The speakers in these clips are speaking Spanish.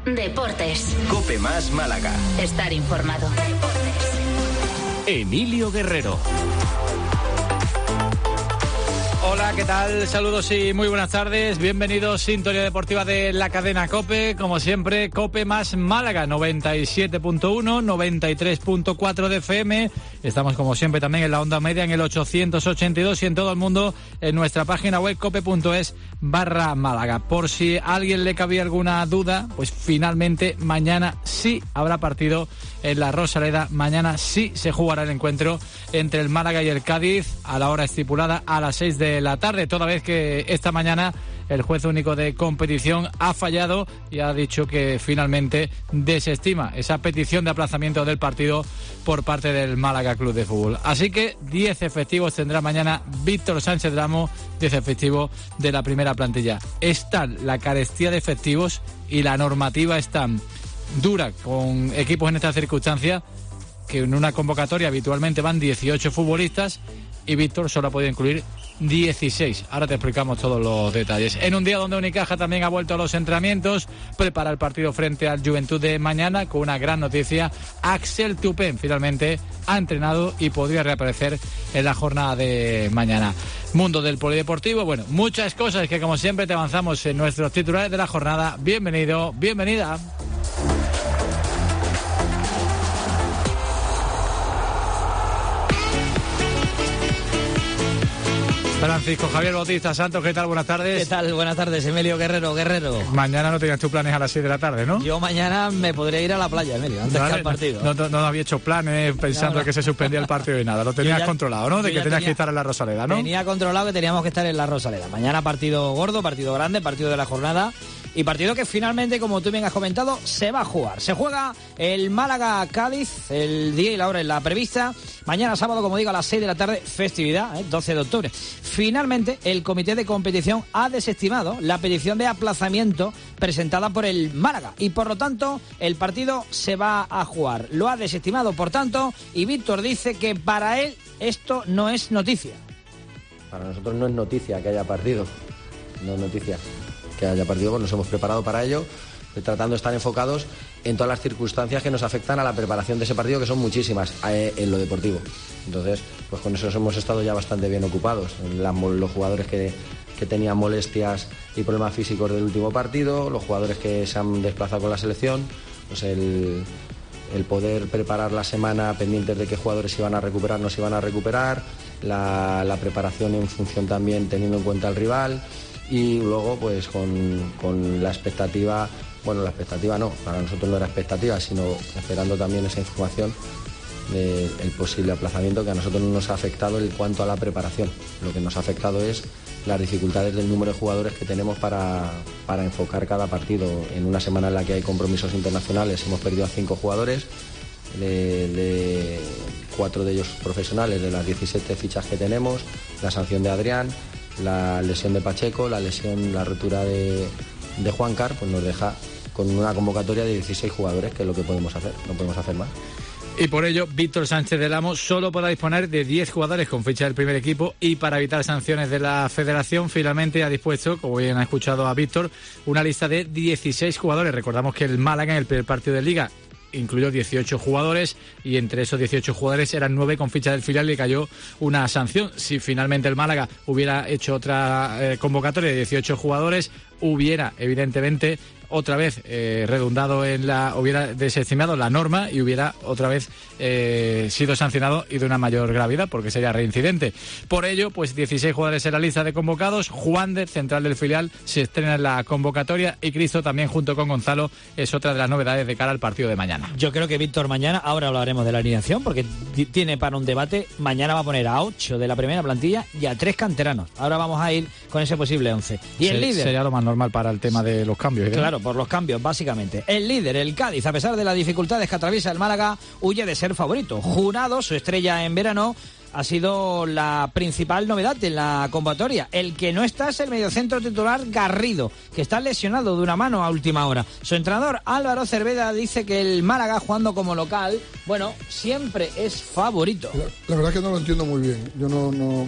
Deportes. COPE más Málaga. Estar informado. Emilio Guerrero. Hola, ¿qué tal? Saludos y muy buenas tardes. Bienvenidos, Sintonía Deportiva de la cadena COPE. Como siempre, COPE más Málaga, 97.1, 93.4 de FM. Estamos, como siempre, también en la onda media en el 882 y en todo el mundo en nuestra página web cope.es/Málaga. Por si a alguien le cabía alguna duda, pues finalmente mañana sí habrá partido en la Rosaleda. Mañana sí se jugará el encuentro entre el Málaga y el Cádiz a la hora estipulada, a las 6 de la tarde, toda vez que esta mañana el juez único de competición ha fallado y ha dicho que finalmente desestima esa petición de aplazamiento del partido por parte del Málaga Club de Fútbol. Así que 10 efectivos tendrá mañana Víctor Sánchez Dramo, 10 efectivos de la primera plantilla. Es tal la carestía de efectivos y la normativa es tan dura con equipos en estas circunstancias que en una convocatoria habitualmente van 18 futbolistas y Víctor solo ha podido incluir 16. Ahora te explicamos todos los detalles. En un día donde Unicaja también ha vuelto a los entrenamientos, prepara el partido frente al Juventud de mañana con una gran noticia. Axel Tupen finalmente ha entrenado y podría reaparecer en la jornada de mañana. Mundo del polideportivo, bueno, muchas cosas que como siempre te avanzamos en nuestros titulares de la jornada. Bienvenido, bienvenida. Francisco Javier Bautista Santos, ¿qué tal? Buenas tardes. ¿Qué tal? Buenas tardes, Emilio Guerrero. Mañana no tenías tus planes a las 6 de la tarde, ¿no? Yo mañana me podría ir a la playa, Emilio, antes que al partido. No había hecho planes pensando que se suspendía el partido y nada. Lo tenías controlado, ¿no? De que tenías que estar en la Rosaleda, ¿no? Tenía controlado que teníamos que estar en la Rosaleda. Mañana partido gordo, partido grande, partido de la jornada. Y partido que finalmente, como tú bien has comentado, se va a jugar. Se juega el Málaga-Cádiz, el día y la hora en la prevista. Mañana sábado, como digo, a las 6 de la tarde, festividad, 12 de octubre. Finalmente, el comité de competición ha desestimado la petición de aplazamiento presentada por el Málaga. Y por lo tanto, el partido se va a jugar. Lo ha desestimado, por tanto, y Víctor dice que para él esto no es noticia. Para nosotros no es noticia que haya partido. No es noticia que haya partido, pues nos hemos preparado para ello, tratando de estar enfocados en todas las circunstancias que nos afectan a la preparación de ese partido, que son muchísimas en lo deportivo. Entonces, pues con eso hemos estado ya bastante bien ocupados. Los jugadores que tenían molestias y problemas físicos del último partido, los jugadores que se han desplazado con la selección, pues el poder preparar la semana pendientes de qué jugadores se iban a recuperar, no se iban a recuperar, la preparación en función también teniendo en cuenta el rival. Y luego, pues con la expectativa, bueno, la expectativa no, para nosotros no era expectativa, sino esperando también esa información del posible aplazamiento, que a nosotros no nos ha afectado en cuanto a la preparación. Lo que nos ha afectado es las dificultades del número de jugadores que tenemos para enfocar cada partido. En una semana en la que hay compromisos internacionales hemos perdido a 5 jugadores, de 4 de ellos profesionales, de las 17 fichas que tenemos, la sanción de Adrián, la lesión de Pacheco, la rotura de Juancar, pues nos deja con una convocatoria de 16 jugadores, que es lo que podemos hacer, no podemos hacer más. Y por ello, Víctor Sánchez Dramo solo podrá disponer de 10 jugadores con ficha del primer equipo, y para evitar sanciones de la Federación, finalmente ha dispuesto, como bien ha escuchado a Víctor, una lista de 16 jugadores. Recordamos que el Málaga en el primer partido de Liga incluyó 18 jugadores y entre esos 18 jugadores eran 9 con ficha del filial y cayó una sanción. Si finalmente el Málaga hubiera hecho otra convocatoria de 18 jugadores, hubiera evidentemente otra vez redundado en hubiera desestimado la norma y hubiera otra vez sido sancionado y de una mayor gravedad, porque sería reincidente. Por ello, pues 16 jugadores en la lista de convocados. Juan de, central del filial, se estrena en la convocatoria, y Cristo también junto con Gonzalo es otra de las novedades de cara al partido de mañana. Yo creo que Víctor mañana, ahora hablaremos de la alineación, porque tiene para un debate. Mañana va a poner a 8 de la primera plantilla y a 3 canteranos. Ahora vamos a ir con ese posible 11. Y el líder sería lo más normal para el tema de los cambios, ¿eh? Claro, por los cambios, básicamente. El líder, el Cádiz, a pesar de las dificultades que atraviesa el Málaga, huye de ser favorito. Jurado, su estrella en verano, ha sido la principal novedad en la convocatoria. El que no está es el mediocentro titular Garrido, que está lesionado de una mano a última hora. Su entrenador Álvaro Cerveda dice que el Málaga, jugando como local, bueno, siempre es favorito. La verdad que no lo entiendo muy bien. Yo no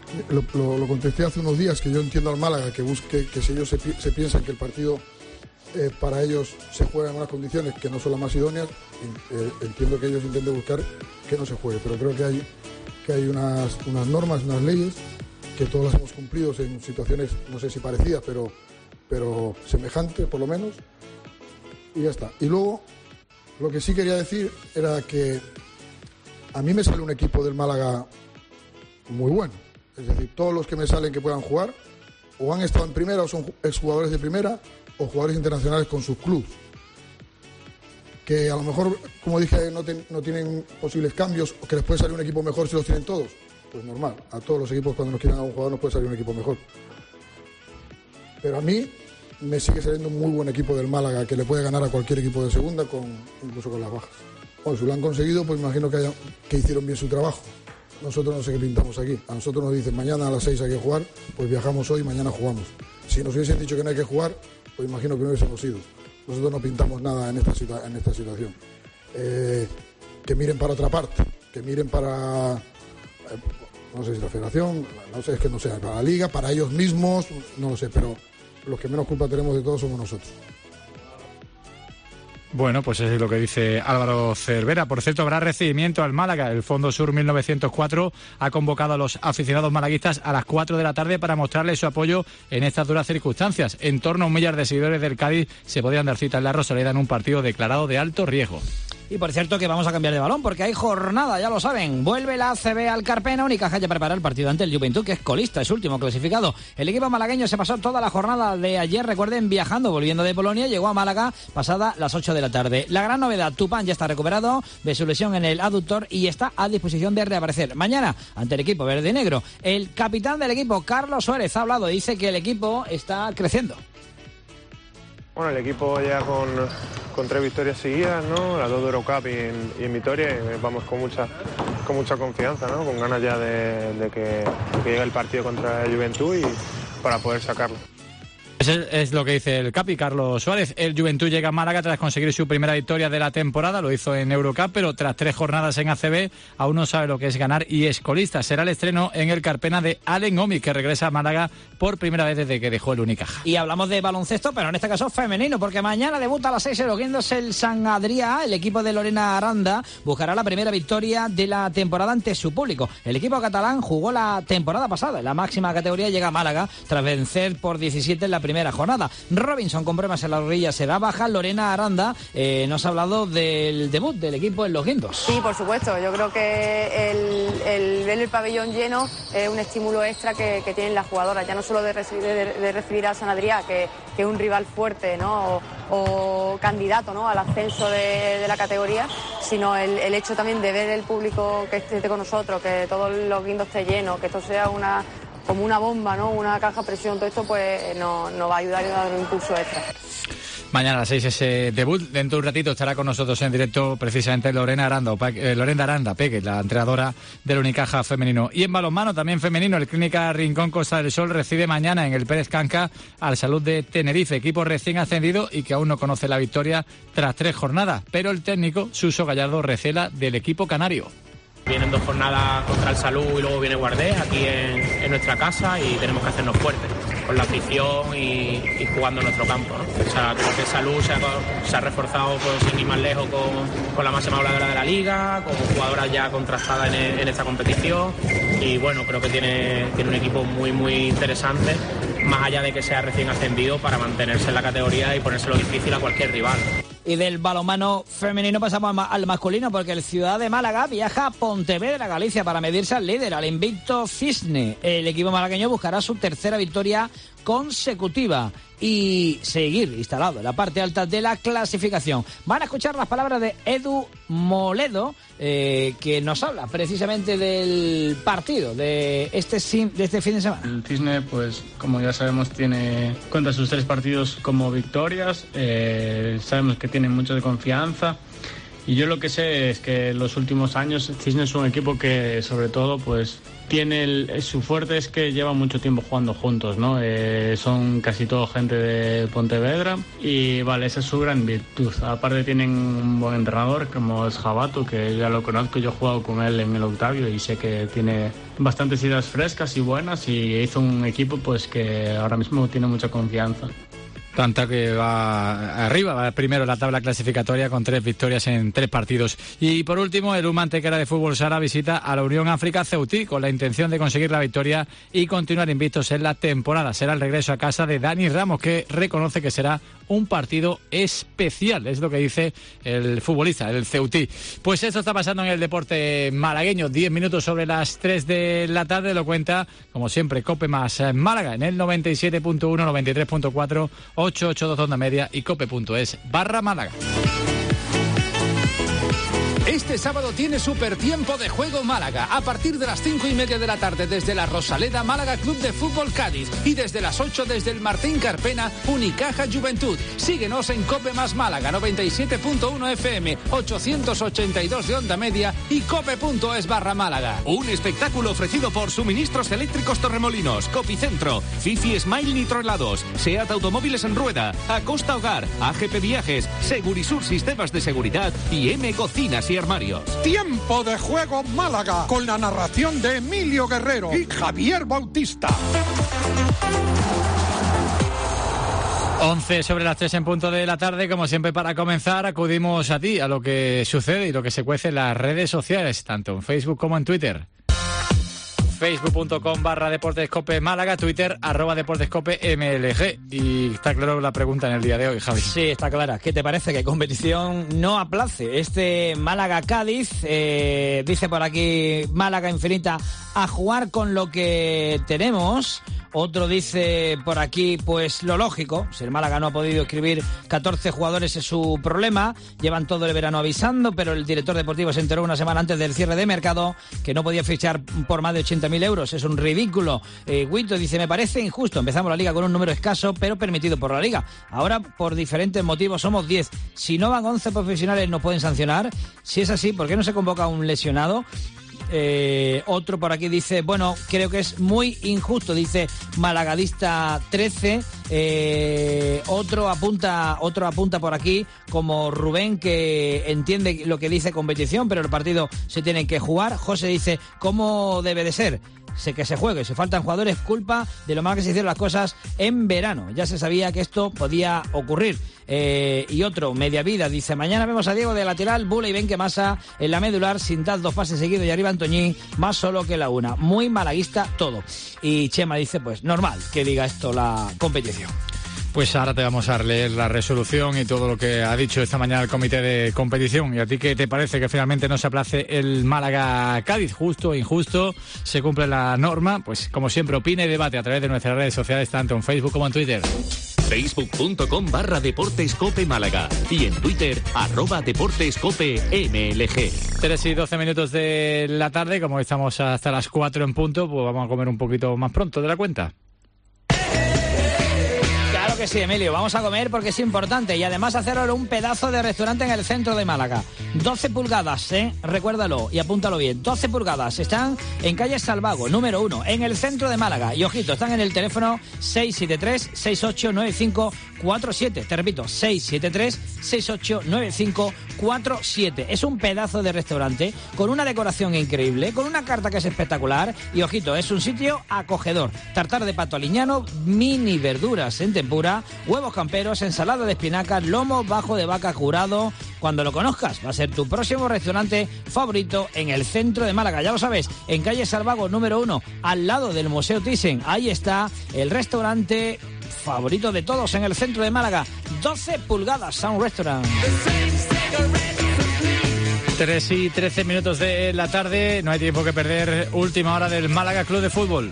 lo contesté hace unos días, que yo entiendo al Málaga que busque, que si ellos se piensan que el partido para ellos se juega en unas condiciones que no son las más idóneas. Entiendo que ellos intenten buscar que no se juegue, pero creo que hay unas normas, unas leyes que todos las hemos cumplido en situaciones, no sé si parecidas, pero semejantes por lo menos, y ya está. Y luego, lo que sí quería decir era que a mí me sale un equipo del Málaga muy bueno. Es decir, todos los que me salen que puedan jugar o han estado en primera o son exjugadores de primera o jugadores internacionales con sus clubes. Que a lo mejor, como dije, no tienen posibles cambios o que les puede salir un equipo mejor si los tienen todos. Pues normal, a todos los equipos cuando nos quieren a un jugador nos puede salir un equipo mejor. Pero a mí me sigue saliendo un muy buen equipo del Málaga que le puede ganar a cualquier equipo de segunda, incluso con las bajas. Bueno, si lo han conseguido, pues imagino que hicieron bien su trabajo. Nosotros no sé qué pintamos aquí. A nosotros nos dicen mañana a las 6 hay que jugar, pues viajamos hoy y mañana jugamos. Si nos hubiesen dicho que no hay que jugar, pues imagino que no hubiésemos ido. Nosotros no pintamos nada en esta situación. Que miren para otra parte, que miren para, no sé si la federación, no sé, es que no sé, para la liga, para ellos mismos, no lo sé, pero los que menos culpa tenemos de todo somos nosotros. Bueno, pues eso es lo que dice Álvaro Cervera. Por cierto, habrá recibimiento al Málaga. El Fondo Sur 1904 ha convocado a los aficionados malaguistas a las 4 de la tarde para mostrarles su apoyo en estas duras circunstancias. En torno a 1 millar de seguidores del Cádiz se podrían dar cita en la Rosaleda en un partido declarado de alto riesgo. Y por cierto que vamos a cambiar de balón porque hay jornada, ya lo saben. Vuelve la ACB al Carpena. Unicaja ya prepara el partido ante el Juventud, que es colista, es último clasificado. El equipo malagueño se pasó toda la jornada de ayer, recuerden, viajando, volviendo de Polonia. Llegó a Málaga pasada las 8 de la tarde. La gran novedad, Tupán ya está recuperado de su lesión en el aductor y está a disposición de reaparecer mañana ante el equipo verde y negro. El capitán del equipo, Carlos Suárez, ha hablado y dice que el equipo está creciendo. Bueno, el equipo ya con 3 victorias seguidas, ¿no? Las 2 de Eurocup y en Vitoria, y vamos con mucha confianza, ¿no? Con ganas ya de que llegue el partido contra el Juventud y para poder sacarlo. Es lo que dice el capi, Carlos Suárez. El Juventud llega a Málaga tras conseguir su primera victoria de la temporada, lo hizo en Eurocup, pero tras 3 jornadas en ACB aún no sabe lo que es ganar y es colista. Será el estreno en el Carpena de Alen Omi, que regresa a Málaga por primera vez desde que dejó el Unicaja. Y hablamos de baloncesto, pero en este caso femenino, porque mañana debuta a las 6 elogiéndose el San Adrià. El equipo de Lorena Aranda buscará la primera victoria de la temporada ante su público. El equipo catalán jugó la temporada pasada en la máxima categoría, llega a Málaga tras vencer por 17 en la primera jornada. Robinson con problemas en la rodilla será baja. Lorena Aranda nos ha hablado del debut del equipo en Los Guindos. Sí, por supuesto. Yo creo que el ver el pabellón lleno es un estímulo extra que tienen las jugadoras, ya no solo de recibir a San Adrià, que es un rival fuerte, ¿no? o candidato, ¿no? al ascenso de la categoría, sino el hecho también de ver el público que esté con nosotros, que todos Los Guindos esté lleno, que esto sea como una bomba, ¿no? Una caja a presión. Todo esto pues nos va a ayudar y a dar un impulso extra. Mañana a las 6 ese debut. Dentro de un ratito estará con nosotros en directo precisamente Lorena Aranda, Peque, la entrenadora del Unicaja femenino. Y en balonmano también femenino, el Clínica Rincón Costa del Sol recibe mañana en el Pérez Canca al Salud de Tenerife, equipo recién ascendido y que aún no conoce la victoria tras 3 jornadas. Pero el técnico Suso Gallardo recela del equipo canario. Vienen 2 jornadas contra el Salud y luego viene Guardés aquí en nuestra casa y tenemos que hacernos fuertes con la afición y jugando en nuestro campo, ¿no? O sea, creo que Salud se ha reforzado, pues, sin ir más lejos, con la máxima goleadora de la liga, con jugadoras ya contrastadas en esta competición y bueno, creo que tiene un equipo muy muy interesante, más allá de que sea recién ascendido, para mantenerse en la categoría y ponérselo difícil a cualquier rival. Y del balonmano femenino pasamos al masculino, porque el Ciudad de Málaga viaja a Pontevedra, Galicia, para medirse al líder, al invicto Cisne. El equipo malagueño buscará su 3ª victoria consecutiva y seguir instalado en la parte alta de la clasificación. Van a escuchar las palabras de Edu Moledo, que nos habla precisamente del partido de este fin de semana. El Cisne, pues como ya sabemos, cuenta sus 3 partidos como victorias. Sabemos que tiene mucho de confianza. Y yo lo que sé es que en los últimos años Cisne es un equipo que, sobre todo, pues tiene su fuerte es que lleva mucho tiempo jugando juntos, ¿no? Son casi todo gente de Pontevedra y vale, esa es su gran virtud. Aparte tienen un buen entrenador como es Jabato, que ya lo conozco, yo he jugado con él en el Octavio y sé que tiene bastantes ideas frescas y buenas y hizo un equipo pues que ahora mismo tiene mucha confianza. Tanta que va arriba, va primero en la tabla clasificatoria con 3 victorias en 3 partidos. Y por último, el UMA Antequera de Fútbol Sala visita a la Unión África Ceutí con la intención de conseguir la victoria y continuar invictos en la temporada. Será el regreso a casa de Dani Ramos, que reconoce que será un partido especial, es lo que dice el futbolista, el Ceutí. Pues esto está pasando en el deporte malagueño. 10 minutos sobre las 3 de la tarde, lo cuenta, como siempre, Cope más Málaga en el 97.1, 93.4, 882 onda media y cope.es/Málaga. Este sábado tiene Super Tiempo de Juego Málaga. A partir de las 5:30 de la tarde desde la Rosaleda, Málaga Club de Fútbol Cádiz. Y desde las 8 desde el Martín Carpena, Unicaja Juventud. Síguenos en Cope más Málaga, 97.1 FM, 882 de onda media y cope.es/Málaga. Un espectáculo ofrecido por Suministros Eléctricos Torremolinos, Copicentro, Fifi Smile Nitrohelados, SEAT Automóviles en Rueda, Acosta Hogar, AGP Viajes, Segurisur Sistemas de Seguridad y M Cocinas y Armarios. Tiempo de Juego Málaga, con la narración de Emilio Guerrero y Javier Bautista. 11 sobre las 3 en punto de la tarde. Como siempre, para comenzar, acudimos a ti, a lo que sucede y lo que se cuece en las redes sociales, tanto en Facebook como en Twitter. Facebook.com/DeportesCope Málaga, Twitter @DeportesCope MLG. Y está claro la pregunta en el día de hoy, Javi. Sí, está clara. ¿Qué te parece que competición no aplace este Málaga-Cádiz? Dice por aquí Málaga Infinita, a jugar con lo que tenemos. Otro dice por aquí, pues lo lógico, si el Málaga no ha podido escribir 14 jugadores es su problema, llevan todo el verano avisando, pero el director deportivo se enteró una semana antes del cierre de mercado que no podía fichar por más de 80.000 euros, es un ridículo. Guito dice, me parece injusto, empezamos la liga con un número escaso, pero permitido por la liga. Ahora, por diferentes motivos, somos 10. Si no van 11 profesionales, ¿nos pueden sancionar? Si es así, ¿por qué no se convoca a un lesionado? Otro por aquí dice, bueno, creo que es muy injusto, dice Malagadista 13. Otro apunta por aquí como Rubén, que entiende lo que dice competición, pero el partido se tiene que jugar. José dice, ¿cómo debe de ser? Sé que se juegue, si faltan jugadores, culpa de lo mal que se hicieron las cosas en verano. Ya se sabía que esto podía ocurrir. Y otro, Media Vida, dice, mañana vemos a Diego de lateral, Bula y Benque Masa en la medular, sin dar 2 pases seguidos y arriba Antoñín, más solo que la una. Muy malaguista todo. Y Chema dice, pues normal que diga esto la competición. Pues ahora te vamos a leer la resolución y todo lo que ha dicho esta mañana el comité de competición. ¿Y a ti qué te parece que finalmente no se aplace el Málaga-Cádiz? ¿Justo o injusto? ¿Se cumple la norma? Pues como siempre, opina y debate a través de nuestras redes sociales, tanto en Facebook como en Twitter. Facebook.com/DeportesCope Málaga y en Twitter @DeportesCope MLG. 3 y 12 minutos de la tarde, como estamos hasta las 4 en punto, pues vamos a comer un poquito más pronto de la cuenta. Claro que sí, Emilio, vamos a comer porque es importante y además hacer ahora un pedazo de restaurante en el centro de Málaga. 12 pulgadas, recuérdalo y apúntalo bien. 12 pulgadas, están en calle Salvago, número 1, en el centro de Málaga. Y ojito, están en el teléfono 673-689547. Te repito, 673-689547. Es un pedazo de restaurante con una decoración increíble, con una carta que es espectacular. Y ojito, es un sitio acogedor. Tartar de pato aliñano, mini verduras en tempura, huevos camperos, ensalada de espinacas, lomo bajo de vaca curado. Cuando lo conozcas, va a ser tu próximo restaurante favorito en el centro de Málaga. Ya lo sabes, en calle Salvago, número 1, al lado del Museo Thyssen. Ahí está el restaurante favorito de todos en el centro de Málaga. 12 pulgadas, Sound Restaurant. 3 y 13 minutos de la tarde, no hay tiempo que perder. Última hora del Málaga Club de Fútbol.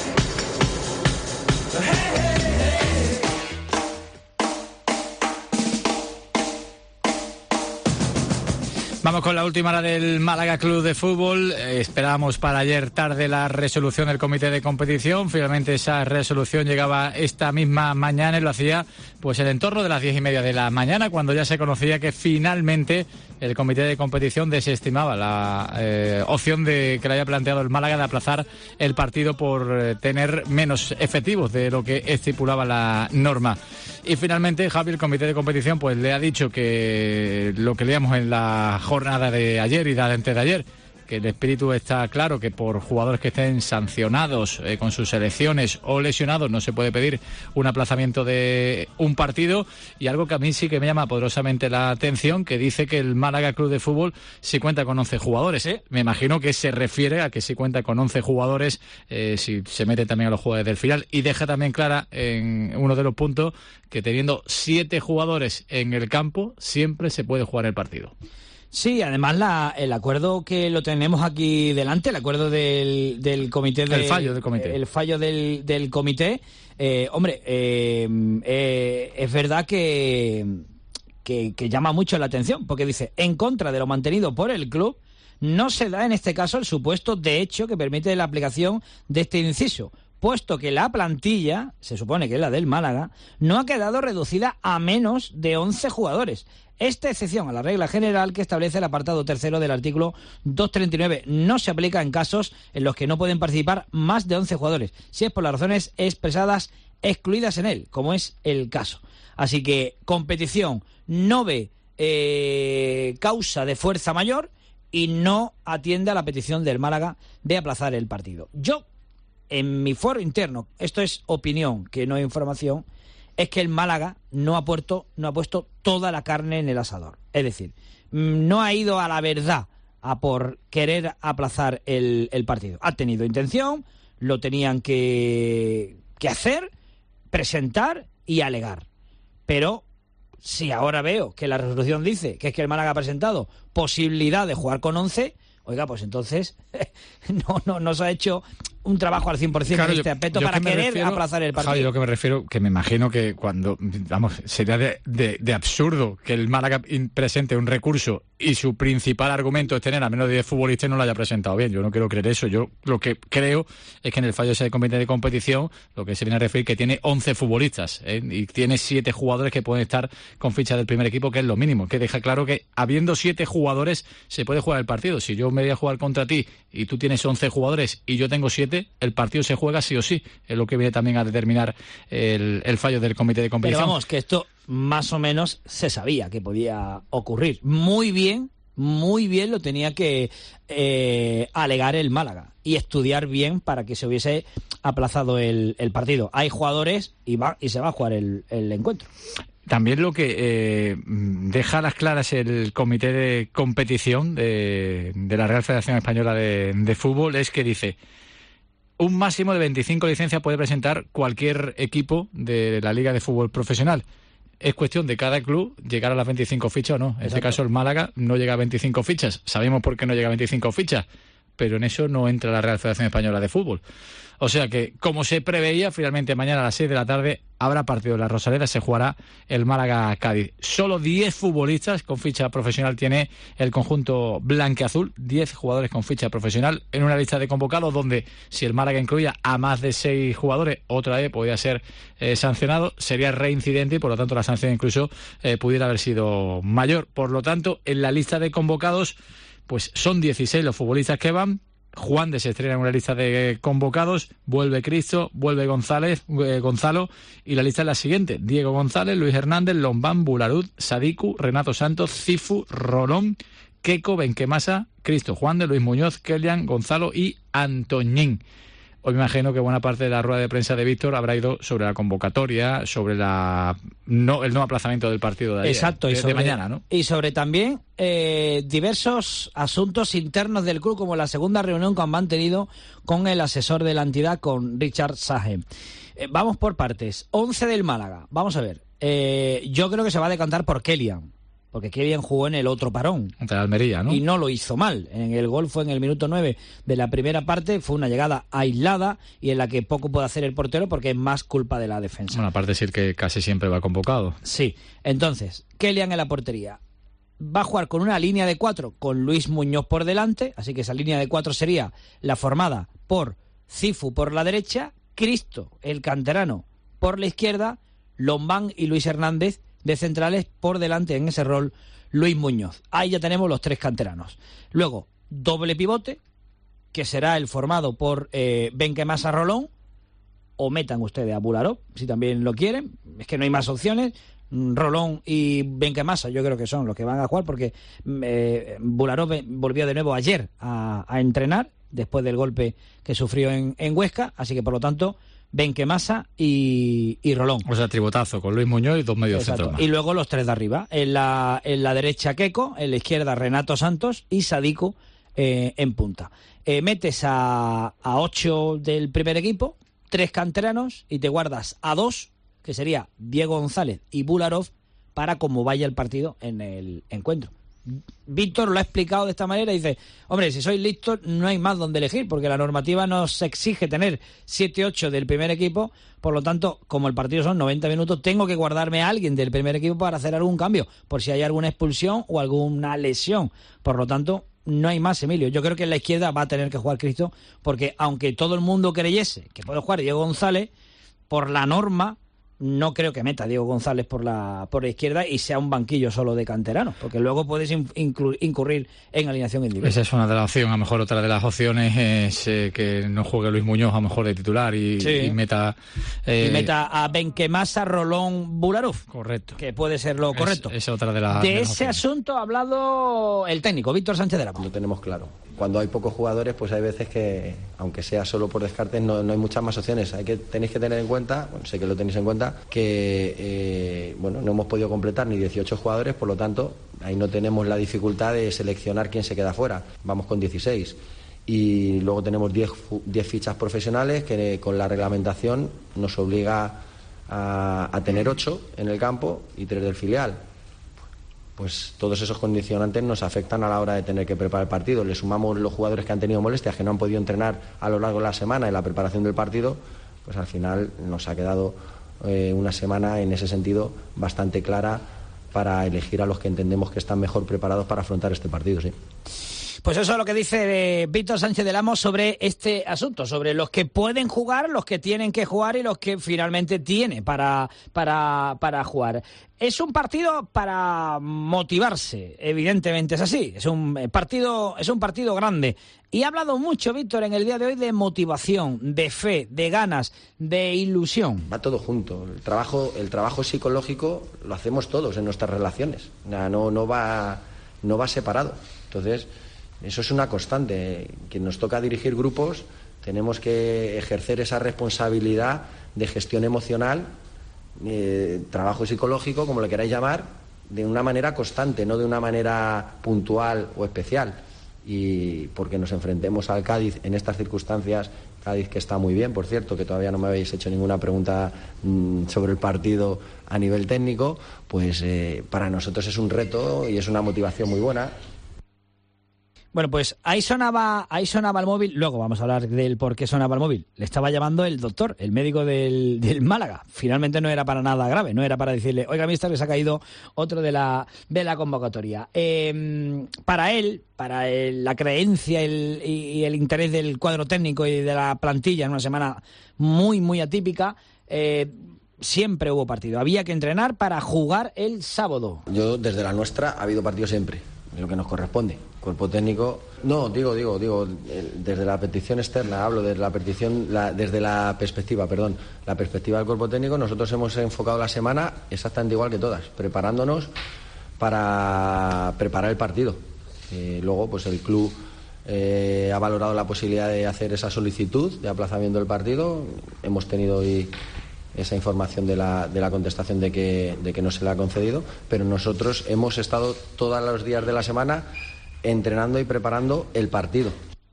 Vamos con la última hora del Málaga Club de Fútbol. Esperábamos para ayer tarde la resolución del comité de competición. Finalmente esa resolución llegaba esta misma mañana y lo hacía pues en el entorno de las 10:30 de la mañana, cuando ya se conocía que finalmente el comité de competición desestimaba la opción de que le haya planteado el Málaga de aplazar el partido por tener menos efectivos de lo que estipulaba la norma. Y finalmente, Javi, el comité de competición pues le ha dicho que lo que leíamos en la jornada de ayer y de antes de ayer, que el espíritu está claro, que por jugadores que estén sancionados con sus selecciones o lesionados no se puede pedir un aplazamiento de un partido, y algo que a mí sí que me llama poderosamente la atención, que dice que el Málaga Club de Fútbol sí cuenta con 11 jugadores. Me imagino que se refiere a que sí cuenta con 11 jugadores si se mete también a los jugadores del filial, y deja también clara en uno de los puntos que teniendo 7 jugadores en el campo siempre se puede jugar el partido. Sí, además el acuerdo que lo tenemos aquí delante, el acuerdo del comité... El fallo del comité. El fallo del comité. Es verdad que llama mucho la atención, porque dice, en contra de lo mantenido por el club, no se da en este caso el supuesto de hecho que permite la aplicación de este inciso, puesto que la plantilla, se supone que es la del Málaga, no ha quedado reducida a menos de 11 jugadores. Esta excepción a la regla general que establece el apartado tercero del artículo 239 no se aplica en casos en los que no pueden participar más de 11 jugadores, si es por las razones expresadas excluidas en él, como es el caso. Así que competición no ve causa de fuerza mayor y no atiende a la petición del Málaga de aplazar el partido. Yo, en mi foro interno, esto es opinión, que no es información, es que el Málaga no ha puesto toda la carne en el asador. Es decir, no ha ido a la verdad a por querer aplazar el partido. Ha tenido intención, lo tenían que hacer, presentar y alegar. Pero si ahora veo que la resolución dice que es que el Málaga ha presentado posibilidad de jugar con 11, oiga, pues entonces no se ha hecho un trabajo al 100% en este aspecto para querer aplazar el partido. Javi, lo que me refiero, que me imagino que cuando, sería de absurdo que el Málaga presente un recurso y su principal argumento es tener a menos de 10 futbolistas y no lo haya presentado bien. Yo no quiero creer eso. Yo lo que creo es que en el fallo ese comité de competición lo que se viene a referir que tiene 11 futbolistas y tiene 7 jugadores que pueden estar con ficha del primer equipo, que es lo mínimo, que deja claro que habiendo 7 jugadores se puede jugar el partido. Si yo me voy a jugar contra ti y tú tienes 11 jugadores y yo tengo 7, el partido se juega sí o sí. Es lo que viene también a determinar el fallo del comité de competición. Pero vamos, que esto más o menos se sabía que podía ocurrir. Muy bien lo tenía que alegar el Málaga y estudiar bien para que se hubiese aplazado el partido. Hay jugadores y se va a jugar el encuentro. También lo que deja a las claras el comité de competición de la Real Federación Española de Fútbol es que dice: un máximo de 25 licencias puede presentar cualquier equipo de la Liga de Fútbol Profesional. Es cuestión de cada club llegar a las 25 fichas o no. En Exacto. este caso el Málaga no llega a 25 fichas. Sabemos por qué no llega a 25 fichas, pero en eso no entra la Real Federación Española de Fútbol. O sea que, como se preveía, finalmente mañana a las 6 de la tarde habrá partido en la Rosaleda, se jugará el Málaga-Cádiz. Solo 10 futbolistas con ficha profesional tiene el conjunto blanquiazul, 10 jugadores con ficha profesional en una lista de convocados donde, si el Málaga incluía a más de 6 jugadores, otra vez podía ser sancionado, sería reincidente y por lo tanto la sanción incluso pudiera haber sido mayor. Por lo tanto, en la lista de convocados, pues son 16 los futbolistas que van. Juan de se estrena en una lista de convocados, vuelve Cristo, vuelve Gonzalo, y la lista es la siguiente: Diego González, Luis Hernández, Lombán, Bularud, Sadiku, Renato Santos, Cifu, Rolón, Keco, Benquemasa, Cristo, Juan de, Luis Muñoz, Kelian, Gonzalo y Antoñín. Hoy me imagino que buena parte de la rueda de prensa de Víctor habrá ido sobre la convocatoria, sobre el no aplazamiento del partido de ayer. Exacto, de mañana, ¿no? Y sobre también diversos asuntos internos del club, como la segunda reunión que han mantenido con el asesor de la entidad, con Richard Sage. Vamos por partes. 11 del Málaga. Vamos a ver. Yo creo que se va a decantar por Kelian, porque Kelian jugó en el otro parón. Contra Almería, ¿no? Y no lo hizo mal. En el gol fue en el minuto 9 de la primera parte, fue una llegada aislada y en la que poco puede hacer el portero porque es más culpa de la defensa. Bueno, aparte decir que casi siempre va convocado. Sí. Entonces, Kelian en la portería. Va a jugar con una línea de 4 con Luis Muñoz por delante, así que esa línea de 4 sería la formada por Cifu por la derecha, Cristo, el canterano, por la izquierda, Lombán y Luis Hernández de centrales, por delante en ese rol Luis Muñoz. Ahí ya tenemos los 3 canteranos. Luego, doble pivote, que será el formado por Benquemasa, Rolón, o metan ustedes a Bularó, si también lo quieren, es que no hay más opciones. Rolón y Benquemasa, yo creo que son los que van a jugar, porque Bularov volvió de nuevo ayer a entrenar después del golpe que sufrió en Huesca, así que por lo tanto Benquemasa y Rolón. O sea, tribotazo con Luis Muñoz y dos mediocentros más. Y luego los tres de arriba. En la derecha Queco, en la izquierda Renato Santos y Sadiku en punta. Metes a 8 del primer equipo, 3 canteranos, y te guardas a 2, que sería Diego González y Bularov, para cómo vaya el partido en el encuentro. Víctor lo ha explicado de esta manera, dice, hombre, si sois listos no hay más donde elegir, porque la normativa nos exige tener 7-8 del primer equipo, por lo tanto, como el partido son 90 minutos, tengo que guardarme a alguien del primer equipo para hacer algún cambio, por si hay alguna expulsión o alguna lesión. Por lo tanto, no hay más, Emilio. Yo creo que en la izquierda va a tener que jugar Cristo, porque aunque todo el mundo creyese que puede jugar Diego González, por la norma no creo que meta a Diego González por la izquierda y sea un banquillo solo de canteranos, porque luego puedes incurrir en alineación individual. Esa es una de las opciones. A lo mejor otra de las opciones es que no juegue Luis Muñoz a lo mejor de titular y meta a Benquemasa, Rolón, Bularov. Correcto. Que puede ser lo correcto. Es otra de las De ese asunto ha hablado el técnico, Víctor Sánchez de la Paz. Lo tenemos claro. Cuando hay pocos jugadores, pues hay veces que, aunque sea solo por descarte, no hay muchas más opciones. Tenéis que tener en cuenta, bueno, sé que lo tenéis en cuenta, que no hemos podido completar ni 18 jugadores, por lo tanto, ahí no tenemos la dificultad de seleccionar quién se queda fuera. Vamos con 16. Y luego tenemos 10 fichas profesionales que con la reglamentación nos obliga a tener 8 en el campo y 3 del filial. Pues todos esos condicionantes nos afectan a la hora de tener que preparar el partido. Le sumamos los jugadores que han tenido molestias, que no han podido entrenar a lo largo de la semana en la preparación del partido, pues al final nos ha quedado una semana en ese sentido bastante clara para elegir a los que entendemos que están mejor preparados para afrontar este partido, sí. Pues eso es lo que dice Víctor Sánchez del Amo sobre este asunto, sobre los que pueden jugar, los que tienen que jugar y los que finalmente tiene para jugar. Es un partido para motivarse, evidentemente es así. Es un partido grande. Y ha hablado mucho, Víctor, en el día de hoy de motivación, de fe, de ganas, de ilusión. Va todo junto. El trabajo psicológico lo hacemos todos en nuestras relaciones. No va separado. Entonces, eso es una constante. Quien nos toca dirigir grupos, tenemos que ejercer esa responsabilidad de gestión emocional, trabajo psicológico, como lo queráis llamar, de una manera constante, no de una manera puntual o especial. Y porque nos enfrentemos al Cádiz en estas circunstancias, Cádiz que está muy bien, por cierto, que todavía no me habéis hecho ninguna pregunta sobre el partido a nivel técnico, pues para nosotros es un reto y es una motivación muy buena. Bueno, pues ahí sonaba el móvil. Luego vamos a hablar del por qué sonaba el móvil. Le estaba llamando el doctor, el médico del Málaga. Finalmente no era para nada grave, no era para decirle, oiga, mister, les ha caído otro de la convocatoria. Para él, la creencia y el interés del cuadro técnico y de la plantilla en una semana muy, muy atípica, siempre hubo partido. Había que entrenar para jugar el sábado. Yo, desde la nuestra, ha habido partido siempre, es lo que nos corresponde. Cuerpo técnico, no, digo, desde la petición externa, hablo desde la perspectiva del cuerpo técnico. Nosotros hemos enfocado la semana exactamente igual que todas, preparándonos para preparar el partido. Luego, pues el club ha valorado la posibilidad de hacer esa solicitud de aplazamiento del partido. Hemos tenido hoy esa información de la contestación de que no se le ha concedido, pero nosotros hemos estado todos los días de la semana entrenando y preparando el partido.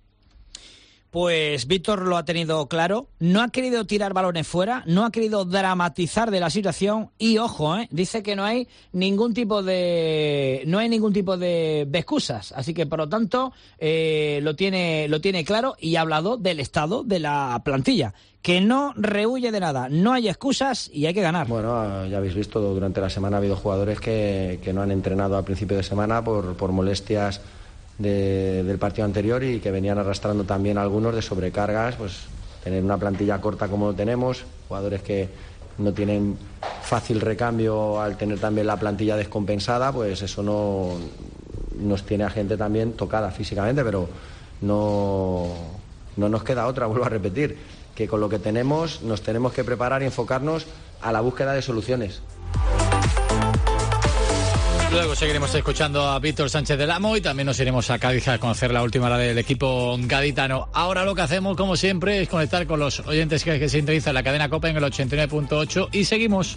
Pues Víctor lo ha tenido claro, no ha querido tirar balones fuera, no ha querido dramatizar de la situación y ojo, dice que no hay ningún tipo de excusas, así que por lo tanto lo tiene claro y ha hablado del estado de la plantilla, que no rehuye de nada, no hay excusas y hay que ganar. Bueno, ya habéis visto, durante la semana ha habido jugadores que no han entrenado al principio de semana por molestias del partido anterior y que venían arrastrando también algunos de sobrecargas, pues tener una plantilla corta como lo tenemos, jugadores que no tienen fácil recambio al tener también la plantilla descompensada, pues eso no nos tiene a gente también tocada físicamente, pero no nos queda otra, vuelvo a repetir, que con lo que tenemos nos tenemos que preparar y enfocarnos a la búsqueda de soluciones. Luego seguiremos escuchando a Víctor Sánchez del Amo y también nos iremos a Cádiz a conocer la última hora del equipo gaditano. Ahora lo que hacemos, como siempre, es conectar con los oyentes que sintonizan la cadena COPE en el 89.8 y seguimos.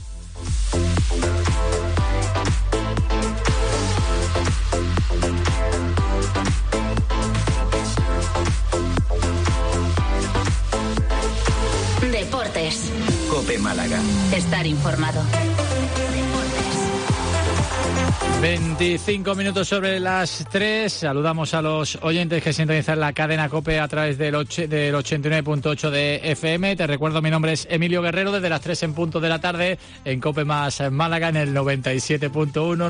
Deportes. COPE Málaga. Estar informado. 25 minutos sobre las 3. Saludamos a los oyentes que sintonizan la cadena COPE a través del 89.8 de FM. Te recuerdo, mi nombre es Emilio Guerrero, desde las 3 en punto de la tarde en COPE más Málaga, en el 97.1,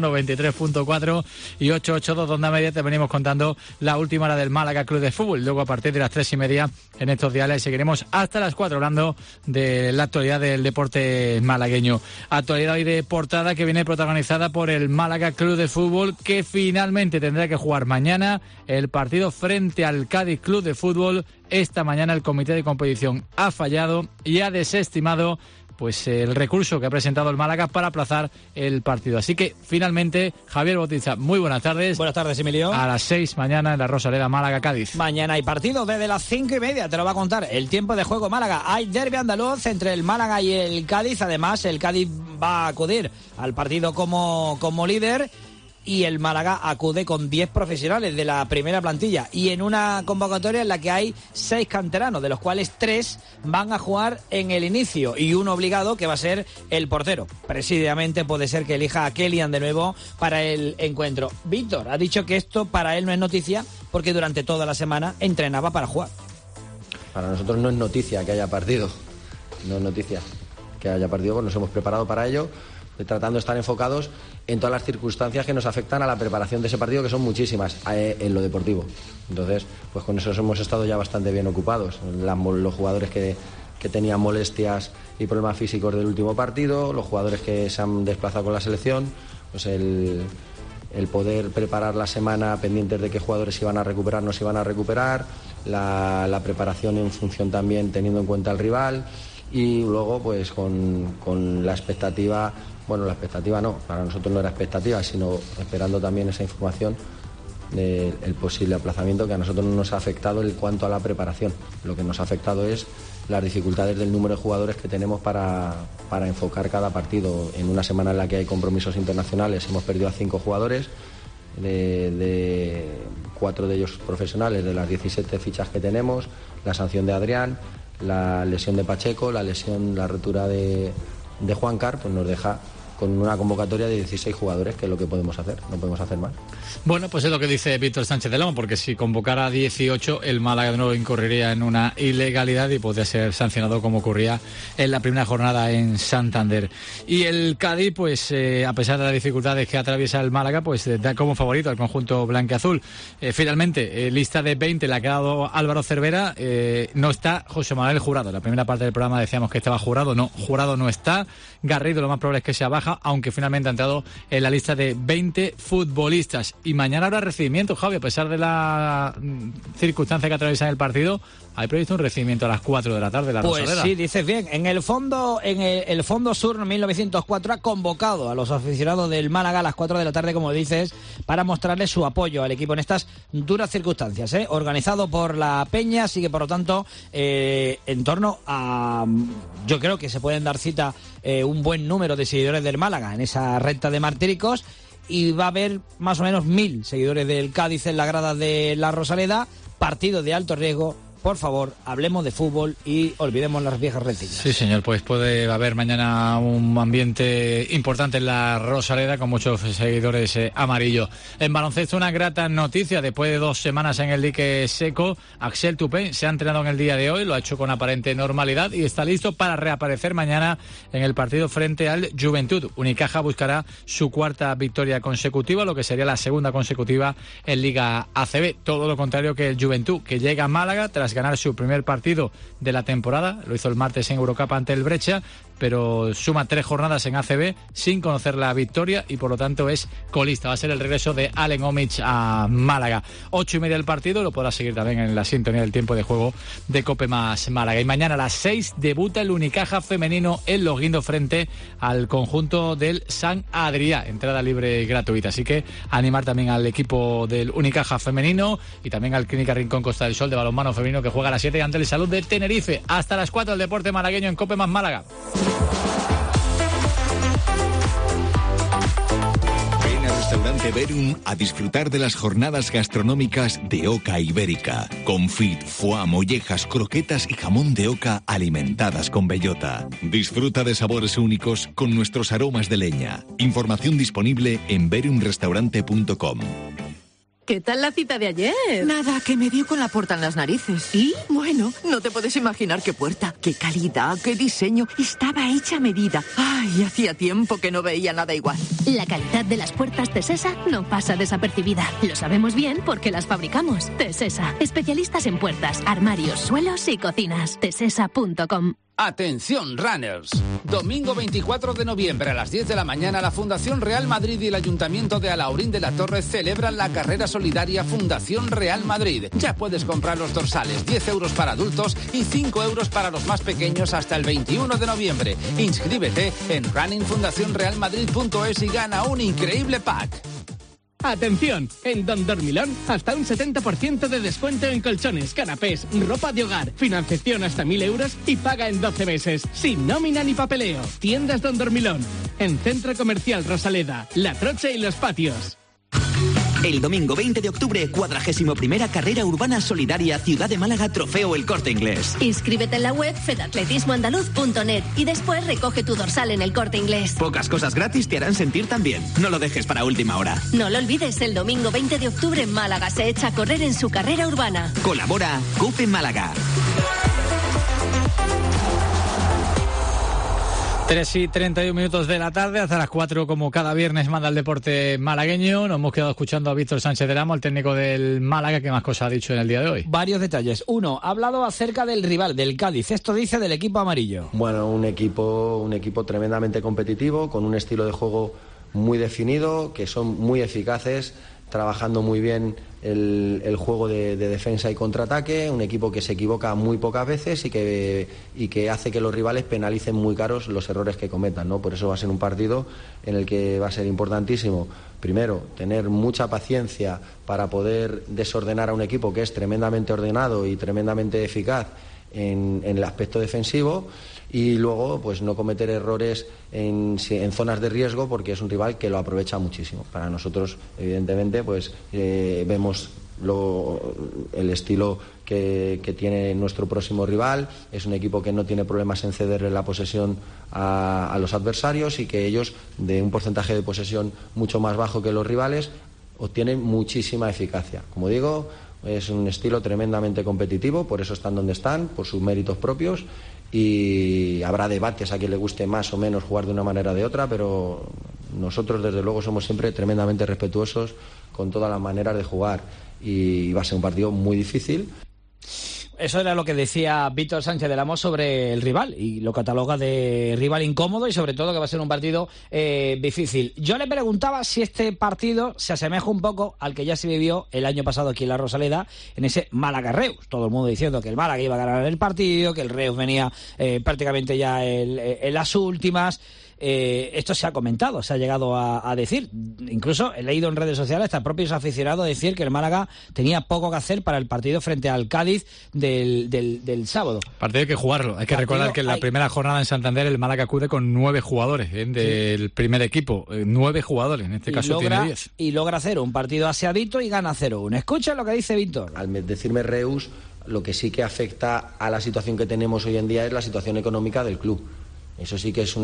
93.4 y 882, donde a media te venimos contando la última hora del Málaga Club de Fútbol. Luego, a partir de las 3:30 en estos diales, seguiremos hasta las 4 hablando de la actualidad del deporte malagueño. Actualidad hoy de portada que viene protagonizada por el Málaga Club de Fútbol, que finalmente tendrá que jugar mañana el partido frente al Cádiz Club de Fútbol. Esta mañana el comité de competición ha fallado y ha desestimado pues el recurso que ha presentado el Málaga para aplazar el partido. Así que finalmente, Javier Bautista, muy buenas tardes. Buenas tardes, Emilio. A las 6 mañana en la Rosaleda, Málaga, Cádiz. Mañana hay partido desde las 5:30, te lo va a contar el tiempo de juego Málaga. Hay derbi andaluz entre el Málaga y el Cádiz. Además, el Cádiz va a acudir al partido como líder. Y el Málaga acude con 10 profesionales de la primera plantilla y en una convocatoria en la que hay 6 canteranos, de los cuales 3 van a jugar en el inicio y uno obligado, que va a ser el portero. Precisamente puede ser que elija a Kellyan de nuevo para el encuentro. Víctor ha dicho que esto para él no es noticia porque durante toda la semana entrenaba para jugar. Para nosotros no es noticia que haya partido, no es noticia que haya partido, pues nos hemos preparado para ello, tratando de estar enfocados en todas las circunstancias que nos afectan a la preparación de ese partido, que son muchísimas en lo deportivo. Entonces, pues con eso hemos estado ya bastante bien ocupados. Los jugadores que tenían molestias y problemas físicos del último partido, los jugadores que se han desplazado con la selección, pues el poder preparar la semana pendientes de qué jugadores iban a recuperar, no se iban a recuperar, la preparación en función también teniendo en cuenta el rival y luego pues con la expectativa. Bueno, la expectativa no, para nosotros no era expectativa, sino esperando también esa información del posible aplazamiento, que a nosotros no nos ha afectado en cuanto a la preparación. Lo que nos ha afectado es las dificultades del número de jugadores que tenemos para enfocar cada partido. En una semana en la que hay compromisos internacionales hemos perdido a 5 jugadores, de 4 de ellos profesionales, de las 17 fichas que tenemos, la sanción de Adrián, la lesión de Pacheco, la rotura de Juan Car, pues nos deja con una convocatoria de 16 jugadores, que es lo que podemos hacer, no podemos hacer más. Bueno, pues es lo que dice Víctor Sánchez del Amo, porque si convocara a 18, el Málaga de nuevo incurriría en una ilegalidad y podría ser sancionado como ocurría en la primera jornada en Santander. Y el Cádiz, pues a pesar de las dificultades que atraviesa el Málaga, pues da como favorito al conjunto blanquiazul. Finalmente, lista de 20 la ha quedado Álvaro Cervera, no está José Manuel Jurado. En la primera parte del programa decíamos que estaba Jurado no está. Garrido lo más probable es que sea baja, aunque finalmente ha entrado en la lista de 20 futbolistas. Y mañana habrá recibimiento, Javi, a pesar de la circunstancia que atraviesa el partido. Hay previsto un recibimiento a las 4 de la tarde, la Rosaleda. Pues sí, dices bien. En el Fondo Sur 1904 ha convocado a los aficionados del Málaga a las 4 de la tarde, como dices, para mostrarles su apoyo al equipo en estas duras circunstancias, ¿eh? Organizado por la Peña, así que por lo tanto, en torno a... Yo creo que se pueden dar cita un buen número de seguidores del Málaga en esa recta de martíricos, y va a haber más o menos 1000 seguidores del Cádiz en la grada de la Rosaleda. Partido de alto riesgo. Por favor, hablemos de fútbol y olvidemos las viejas rencillas. Sí, señor, pues puede haber mañana un ambiente importante en la Rosaleda con muchos seguidores amarillos. En baloncesto, una grata noticia. Después de 2 semanas en el dique seco, Axel Tupen se ha entrenado en el día de hoy, lo ha hecho con aparente normalidad y está listo para reaparecer mañana en el partido frente al Juventud. Unicaja buscará su 4ª victoria consecutiva, lo que sería la 2ª consecutiva en Liga ACB. Todo lo contrario que el Juventud, que llega a Málaga tras ganar su primer partido de la temporada. Lo hizo el martes en Eurocup ante el Brescia, pero suma 3 jornadas en ACB sin conocer la victoria y por lo tanto es colista. Va a ser el regreso de Alen Omic a Málaga. 8:30 del partido, lo podrás seguir también en la sintonía del tiempo de juego de Cope Más Málaga. Y mañana a las 6 debuta el Unicaja femenino en Los Guindos frente al conjunto del San Adrià. Entrada libre y gratuita, así que animar también al equipo del Unicaja femenino y también al Clínica Rincón Costa del Sol de balonmano femenino que juega a las 7 ante el Salud de Tenerife. Hasta las 4 el deporte malagueño en Cope Más Málaga. Restaurante Verum a disfrutar de las jornadas gastronómicas de Oca Ibérica. Confit, foie, mollejas, croquetas y jamón de oca alimentadas con bellota. Disfruta de sabores únicos con nuestros aromas de leña. Información disponible en verumrestaurante.com. ¿Qué tal la cita de ayer? Nada, que me dio con la puerta en las narices. ¿Y? Bueno, no te puedes imaginar qué puerta, qué calidad, qué diseño. Estaba hecha a medida. Ay, hacía tiempo que no veía nada igual. La calidad de las puertas Tesesa no pasa desapercibida. Lo sabemos bien porque las fabricamos. Tesesa, especialistas en puertas, armarios, suelos y cocinas. Tesesa.com. Atención runners, domingo 24 de noviembre a las 10 de la mañana la Fundación Real Madrid y el Ayuntamiento de Alhaurín de la Torre celebran la carrera solidaria Fundación Real Madrid. Ya puedes comprar los dorsales, 10 euros para adultos y 5 euros para los más pequeños hasta el 21 de noviembre. Inscríbete en runningfundacionrealmadrid.es y gana un increíble pack. Atención, en Don Dormilón hasta un 70% de descuento en colchones, canapés, ropa de hogar, financiación hasta 1.000 euros y paga en 12 meses, sin nómina ni papeleo. Tiendas Don Dormilón, en Centro Comercial Rosaleda, La Trocha y Los Patios. El domingo 20 de octubre, 41ª Carrera Urbana Solidaria Ciudad de Málaga Trofeo El Corte Inglés. Inscríbete en la web fedatletismoandaluz.net y después recoge tu dorsal en El Corte Inglés. Pocas cosas gratis te harán sentir tan bien. No lo dejes para última hora. No lo olvides, el domingo 20 de octubre en Málaga se echa a correr en su carrera urbana. Colabora Cope Málaga. 3:31 de la tarde, hasta las 4 como cada viernes manda el deporte malagueño. Nos hemos quedado escuchando a Víctor Sánchez del Amo, el técnico del Málaga. ¿Qué más cosas ha dicho en el día de hoy? Varios detalles. Uno, ha hablado acerca del rival, del Cádiz. Esto dice del equipo amarillo. Bueno, un equipo tremendamente competitivo, con un estilo de juego muy definido, que son muy eficaces, trabajando muy bien el juego de defensa y contraataque, un equipo que se equivoca muy pocas veces y que hace que los rivales penalicen muy caros los errores que cometan, ¿no? Por eso va a ser un partido en el que va a ser importantísimo, primero, tener mucha paciencia para poder desordenar a un equipo que es tremendamente ordenado y tremendamente eficaz en el aspecto defensivo, y luego pues no cometer errores en zonas de riesgo, porque es un rival que lo aprovecha muchísimo. Para nosotros, evidentemente, pues vemos el estilo que tiene nuestro próximo rival. Es un equipo que no tiene problemas en cederle la posesión a los adversarios, y que ellos, de un porcentaje de posesión mucho más bajo que los rivales, obtienen muchísima eficacia. Como digo, es un estilo tremendamente competitivo, por eso están donde están, por sus méritos propios, y habrá debates a quien le guste más o menos jugar de una manera o de otra, pero nosotros desde luego somos siempre tremendamente respetuosos con todas las maneras de jugar, y va a ser un partido muy difícil. Eso era lo que decía Víctor Sánchez del Amo sobre el rival, y lo cataloga de rival incómodo, y sobre todo que va a ser un partido difícil. Yo le preguntaba si este partido se asemeja un poco al que ya se vivió el año pasado aquí en la Rosaleda, en ese Málaga-Reus. Todo el mundo diciendo que el Málaga iba a ganar el partido, que el Reus venía prácticamente ya en las últimas. Esto se ha comentado, se ha llegado a decir, incluso he leído en redes sociales hasta propios aficionados decir que el Málaga tenía poco que hacer para el partido frente al Cádiz del sábado. Partido hay que jugarlo, hay que recordar que en la primera jornada en Santander el Málaga acude con 9 jugadores del primer equipo, 9 jugadores, en este caso tiene 10. Y logra hacer un partido aseadito y gana 0-1. Escucha lo que dice Víctor. Al decirme Reus, lo que sí que afecta a la situación que tenemos hoy en día es la situación económica del club. Eso sí que es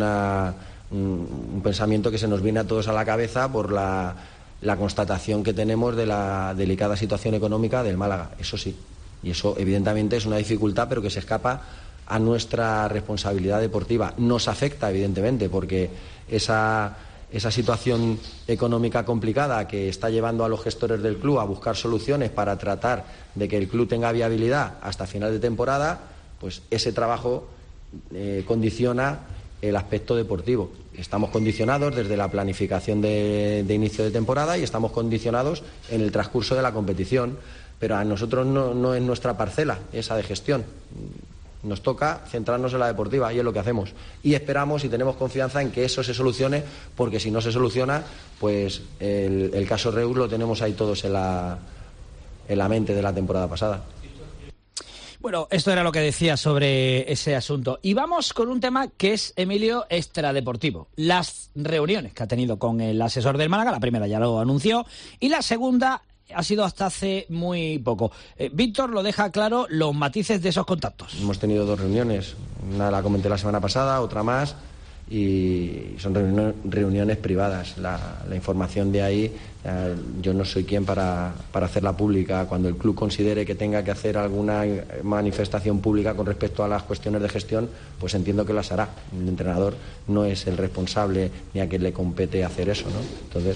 un pensamiento que se nos viene a todos a la cabeza por la constatación que tenemos de la delicada situación económica del Málaga. Eso sí, y eso evidentemente es una dificultad, pero que se escapa a nuestra responsabilidad deportiva. Nos afecta evidentemente, porque esa esa situación económica complicada que está llevando a los gestores del club a buscar soluciones para tratar de que el club tenga viabilidad hasta final de temporada, pues ese trabajo condiciona el aspecto deportivo. Estamos condicionados desde la planificación de inicio de temporada y estamos condicionados en el transcurso de la competición, pero a nosotros no es nuestra parcela esa de gestión. Nos toca centrarnos en la deportiva y es lo que hacemos. Y esperamos y tenemos confianza en que eso se solucione, porque si no se soluciona, pues el caso Reus lo tenemos ahí todos en la mente de la temporada pasada. Bueno, esto era lo que decía sobre ese asunto. Y vamos con un tema que es, Emilio, extradeportivo. Las reuniones que ha tenido con el asesor del Málaga, la primera ya lo anunció, y la segunda ha sido hasta hace muy poco. Víctor lo deja claro, los matices de esos contactos. Hemos tenido 2 reuniones, una la comenté la semana pasada, otra más, y son reuniones privadas. La información de ahí, yo no soy quien para hacerla pública. Cuando el club considere que tenga que hacer alguna manifestación pública con respecto a las cuestiones de gestión, pues entiendo que las hará. El entrenador no es el responsable ni a quien le compete hacer eso, ¿no? Entonces,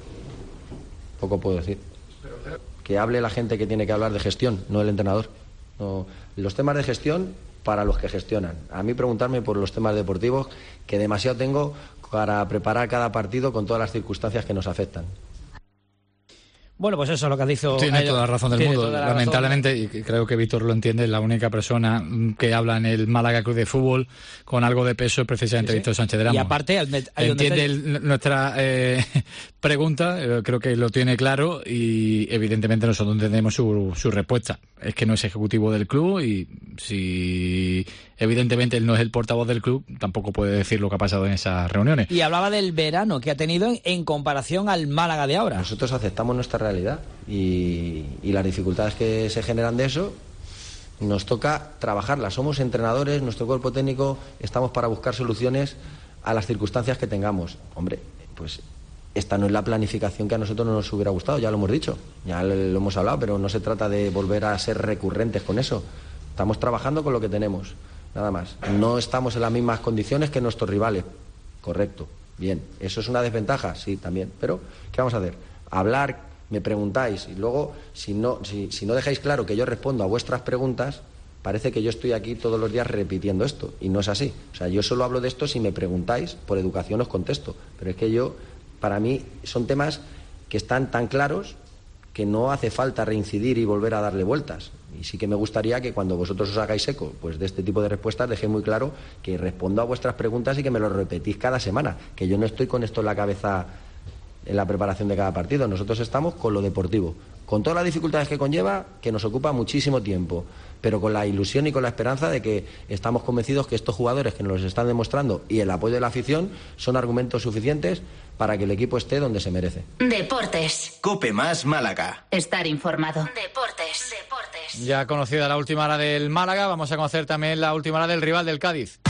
poco puedo decir. Que hable la gente que tiene que hablar de gestión, no el entrenador. No, los temas de gestión para los que gestionan. A mí preguntarme por los temas deportivos, que demasiado tengo para preparar cada partido con todas las circunstancias que nos afectan. Bueno, pues eso es lo que ha dicho. Tiene toda la razón del mundo. Lamentablemente, y creo que Víctor lo entiende, es la única persona que habla en el Málaga Club de Fútbol con algo de peso es precisamente Víctor Sánchez de Ramos. Y aparte, entiende nuestra pregunta, creo que lo tiene claro y evidentemente nosotros entendemos su respuesta. Es que no es ejecutivo del club y si evidentemente él no es el portavoz del club, tampoco puede decir lo que ha pasado en esas reuniones. Y hablaba del verano que ha tenido en comparación al Málaga de ahora. Nosotros aceptamos nuestra realidad y las dificultades que se generan de eso nos toca trabajarlas. Somos entrenadores, nuestro cuerpo técnico, estamos para buscar soluciones a las circunstancias que tengamos. Hombre, pues esta no es la planificación que a nosotros no nos hubiera gustado, ya lo hemos dicho, ya lo hemos hablado, pero no se trata de volver a ser recurrentes con eso. Estamos trabajando con lo que tenemos, nada más. No estamos en las mismas condiciones que nuestros rivales, correcto, bien. ¿Eso es una desventaja? Sí, también, pero ¿qué vamos a hacer? Hablar, me preguntáis y luego si no dejáis claro que yo respondo a vuestras preguntas, parece que yo estoy aquí todos los días repitiendo esto y no es así. O sea, yo solo hablo de esto si me preguntáis, por educación os contesto, pero es que para mí son temas que están tan claros que no hace falta reincidir y volver a darle vueltas. Y sí que me gustaría que cuando vosotros os hagáis eco pues de este tipo de respuestas, dejéis muy claro que respondo a vuestras preguntas y que me lo repetís cada semana, que yo no estoy con esto en la cabeza en la preparación de cada partido. Nosotros estamos con lo deportivo, con todas las dificultades que conlleva, que nos ocupa muchísimo tiempo, pero con la ilusión y con la esperanza de que estamos convencidos que estos jugadores que nos están demostrando y el apoyo de la afición son argumentos suficientes para que el equipo esté donde se merece. Deportes. Cope más Málaga. Estar informado. Deportes. Ya conocida la última hora del Málaga, vamos a conocer también la última hora del rival del Cádiz.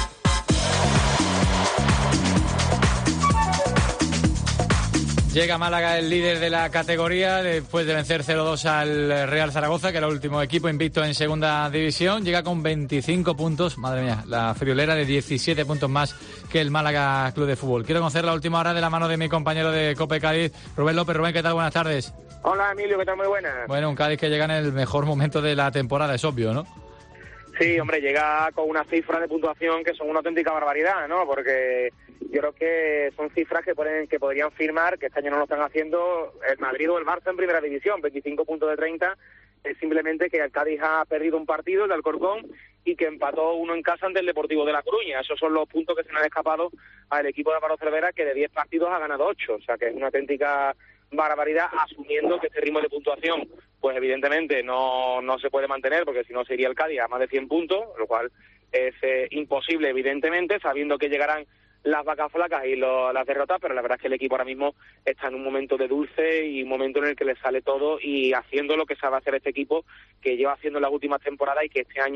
Llega a Málaga el líder de la categoría después de vencer 0-2 al Real Zaragoza, que era el último equipo invicto en segunda división. Llega con 25 puntos, madre mía, la friolera de 17 puntos más que el Málaga Club de Fútbol. Quiero conocer la última hora de la mano de mi compañero de Cope Cádiz, Rubén López. Rubén, ¿qué tal? Buenas tardes. Hola Emilio, ¿qué tal? Muy buenas. Bueno, un Cádiz que llega en el mejor momento de la temporada, es obvio, ¿no? Sí, hombre, llega con una cifra de puntuación que son una auténtica barbaridad, ¿no? Porque yo creo que son cifras que podrían firmar, que este año no lo están haciendo, el Madrid o el Barça en primera división. 25 puntos de 30 es simplemente que el Cádiz ha perdido un partido, el de Alcorcón, y que empató uno en casa ante el Deportivo de La Coruña. Esos son los puntos que se le han escapado al equipo de Álvaro Cervera, que de 10 partidos ha ganado 8. O sea que es una auténtica barbaridad, asumiendo que este ritmo de puntuación pues evidentemente no se puede mantener, porque si no se iría el Cádiz a más de 100 puntos, lo cual es imposible evidentemente, sabiendo que llegarán las vacas flacas y las derrotas, pero la verdad es que el equipo ahora mismo está en un momento de dulce y un momento en el que le sale todo y haciendo lo que sabe hacer este equipo, que lleva haciendo en las últimas temporadas y que este año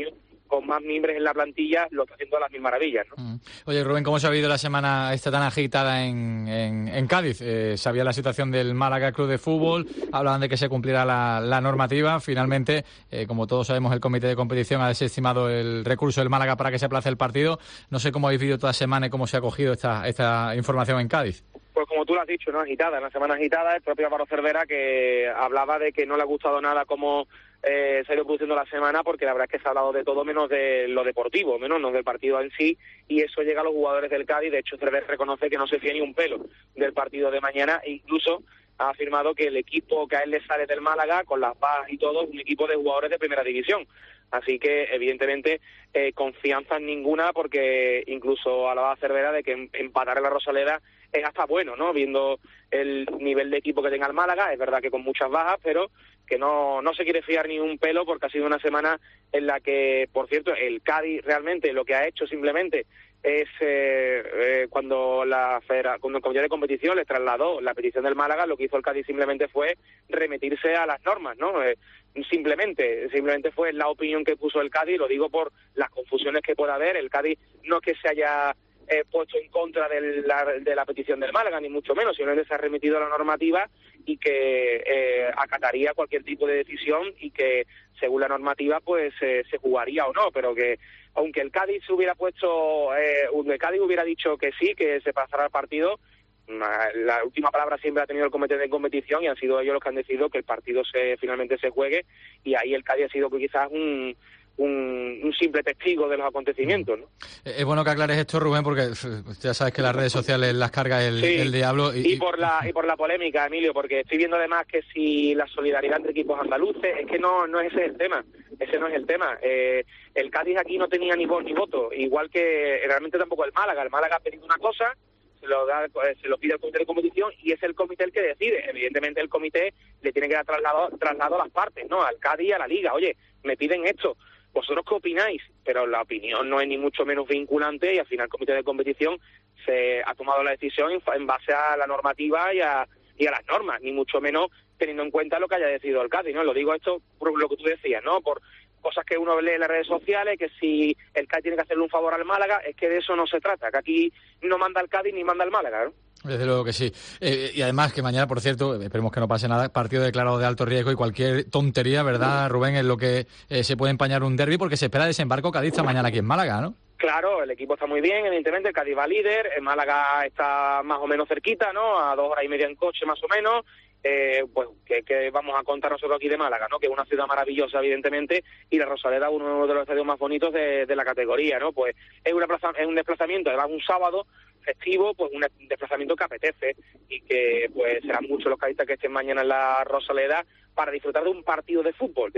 con más miembros en la plantilla lo está haciendo a las mil maravillas, ¿no? Oye, Rubén, ¿cómo se ha vivido la semana esta tan agitada en Cádiz? Sabía la situación del Málaga Club de Fútbol, hablaban de que se cumpliera la normativa. Finalmente, como todos sabemos, el comité de competición ha desestimado el recurso del Málaga para que se aplace el partido. No sé cómo habéis vivido toda la semana y cómo se ha cogido esta información en Cádiz. Pues como tú lo has dicho, ¿no? Agitada, una semana agitada. El propio Álvaro Cervera, que hablaba de que no le ha gustado nada cómo se ha ido produciendo la semana, porque la verdad es que se ha hablado de todo menos de lo deportivo, menos del partido en sí, y eso llega a los jugadores del Cádiz. De hecho, Cervera reconoce que no se fía ni un pelo del partido de mañana, e incluso ha afirmado que el equipo que a él le sale del Málaga, con las bajas y todo, es un equipo de jugadores de primera división. Así que, evidentemente, confianza en ninguna, porque incluso hablaba Cervera de que empatar en la Rosaleda es hasta bueno, ¿no? Viendo el nivel de equipo que tenga el Málaga, es verdad que con muchas bajas, pero que no se quiere fiar ni un pelo, porque ha sido una semana en la que, por cierto, el Cádiz realmente lo que ha hecho simplemente es cuando el comité de competición les trasladó la petición del Málaga, lo que hizo el Cádiz simplemente fue remitirse a las normas, ¿no? Simplemente fue la opinión que puso el Cádiz. Lo digo por las confusiones que pueda haber. El Cádiz no es que se haya puesto en contra de la petición del Málaga, ni mucho menos, sino que se ha remitido a la normativa y que acataría cualquier tipo de decisión, y que según la normativa pues se jugaría o no, pero que aunque el Cádiz se hubiera el Cádiz hubiera dicho que sí, que se pasará el partido, la última palabra siempre ha tenido el comité de competición, y han sido ellos los que han decidido que el partido finalmente se juegue, y ahí el Cádiz ha sido quizás un simple testigo de los acontecimientos, ¿no? Es bueno que aclares esto, Rubén, porque ya sabes que las redes sociales las carga el diablo. Y por la polémica, Emilio, porque estoy viendo además que si la solidaridad entre equipos andaluces, es que no es ese el tema. Ese no es el tema. El Cádiz aquí no tenía ni voz ni voto, igual que realmente tampoco el Málaga. El Málaga ha pedido una cosa, se lo pide al comité de competición, y es el comité el que decide. Evidentemente el comité le tiene que dar traslado a las partes, ¿no? Al Cádiz y a la Liga. Oye, me piden esto, ¿vosotros qué opináis? Pero la opinión no es ni mucho menos vinculante, y al final el comité de competición se ha tomado la decisión en base a la normativa y a las normas, ni mucho menos teniendo en cuenta lo que haya decidido el Cádiz, ¿no? Lo digo esto por lo que tú decías, ¿no? Por cosas que uno lee en las redes sociales, que si el Cádiz tiene que hacerle un favor al Málaga, es que de eso no se trata, que aquí no manda el Cádiz ni manda el Málaga, ¿no? Desde luego que sí. Y además que mañana, por cierto, esperemos que no pase nada, partido declarado de alto riesgo, y cualquier tontería, ¿verdad, Rubén?, es lo que se puede empañar un derbi, porque se espera desembarco cadista mañana aquí en Málaga, ¿no? Claro, el equipo está muy bien, evidentemente, el Cádiz va líder, el Málaga está más o menos cerquita, ¿no? A 2 horas y media en coche, más o menos. Pues que vamos a contar nosotros aquí de Málaga, ¿no? Que es una ciudad maravillosa, evidentemente, y la Rosaleda uno de los estadios más bonitos de la categoría, ¿no? Pues es un desplazamiento, además un sábado festivo, pues un desplazamiento que apetece, y que pues serán muchos los cadistas que estén mañana en la Rosaleda para disfrutar de un partido de fútbol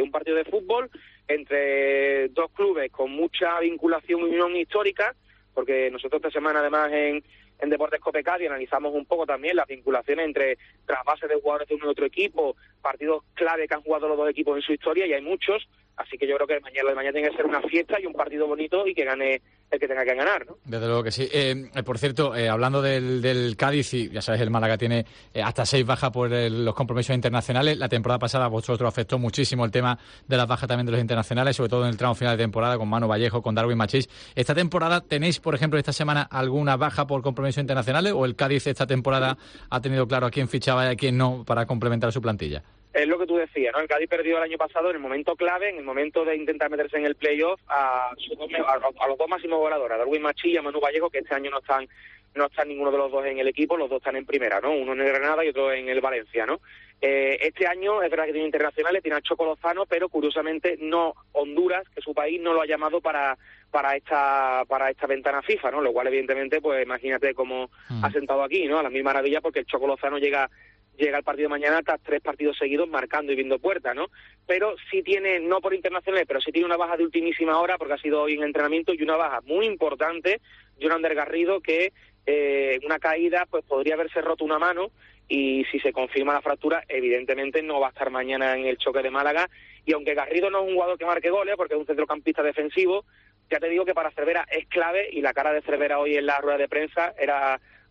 entre dos clubes con mucha vinculación y unión histórica, porque nosotros esta semana además en Deportes Cope Cádiz analizamos un poco también las vinculaciones entre trasvases de jugadores de uno y otro equipo, partidos clave que han jugado los dos equipos en su historia, y hay muchos, así que yo creo que lo de mañana tiene que ser una fiesta y un partido bonito, y que gane el que tenga que ganar, ¿no? Desde luego que sí. Por cierto, hablando del Cádiz, y ya sabes, el Málaga tiene hasta 6 bajas por los compromisos internacionales. La temporada pasada a vosotros afectó muchísimo el tema de las bajas también de los internacionales, sobre todo en el tramo final de temporada, con Manu Vallejo, con Darwin Machís. ¿Esta temporada tenéis, por ejemplo, esta semana alguna baja por compromisos internacionales, o el Cádiz esta temporada ha tenido claro a quién fichaba y a quién no para complementar su plantilla? Es lo que tú decías, ¿no? El Cádiz perdió el año pasado en el momento clave, en el momento de intentar meterse en el playoff, a los dos máximos goleadores, a Darwin Machís y a Manu Vallejo, que este año no están ninguno de los dos en el equipo, los dos están en primera, ¿no? Uno en el Granada y otro en el Valencia, ¿no? Este año es verdad que tiene internacionales, tiene a Choco Lozano, pero curiosamente no Honduras, que su país no lo ha llamado para esta ventana FIFA, ¿no? Lo cual evidentemente, pues imagínate cómo ha sentado aquí, ¿no? A las mil maravillas, porque el Choco Lozano llega al partido de mañana tras 3 partidos seguidos marcando y viendo puerta, ¿no? Pero sí tiene, no por internacionales, pero sí tiene una baja de ultimísima hora, porque ha sido hoy en entrenamiento, y una baja muy importante, Jonander Garrido, que en una caída pues podría haberse roto una mano, y si se confirma la fractura, evidentemente no va a estar mañana en el choque de Málaga. Y aunque Garrido no es un jugador que marque goles, porque es un centrocampista defensivo, ya te digo que para Cervera es clave, y la cara de Cervera hoy en la rueda de prensa era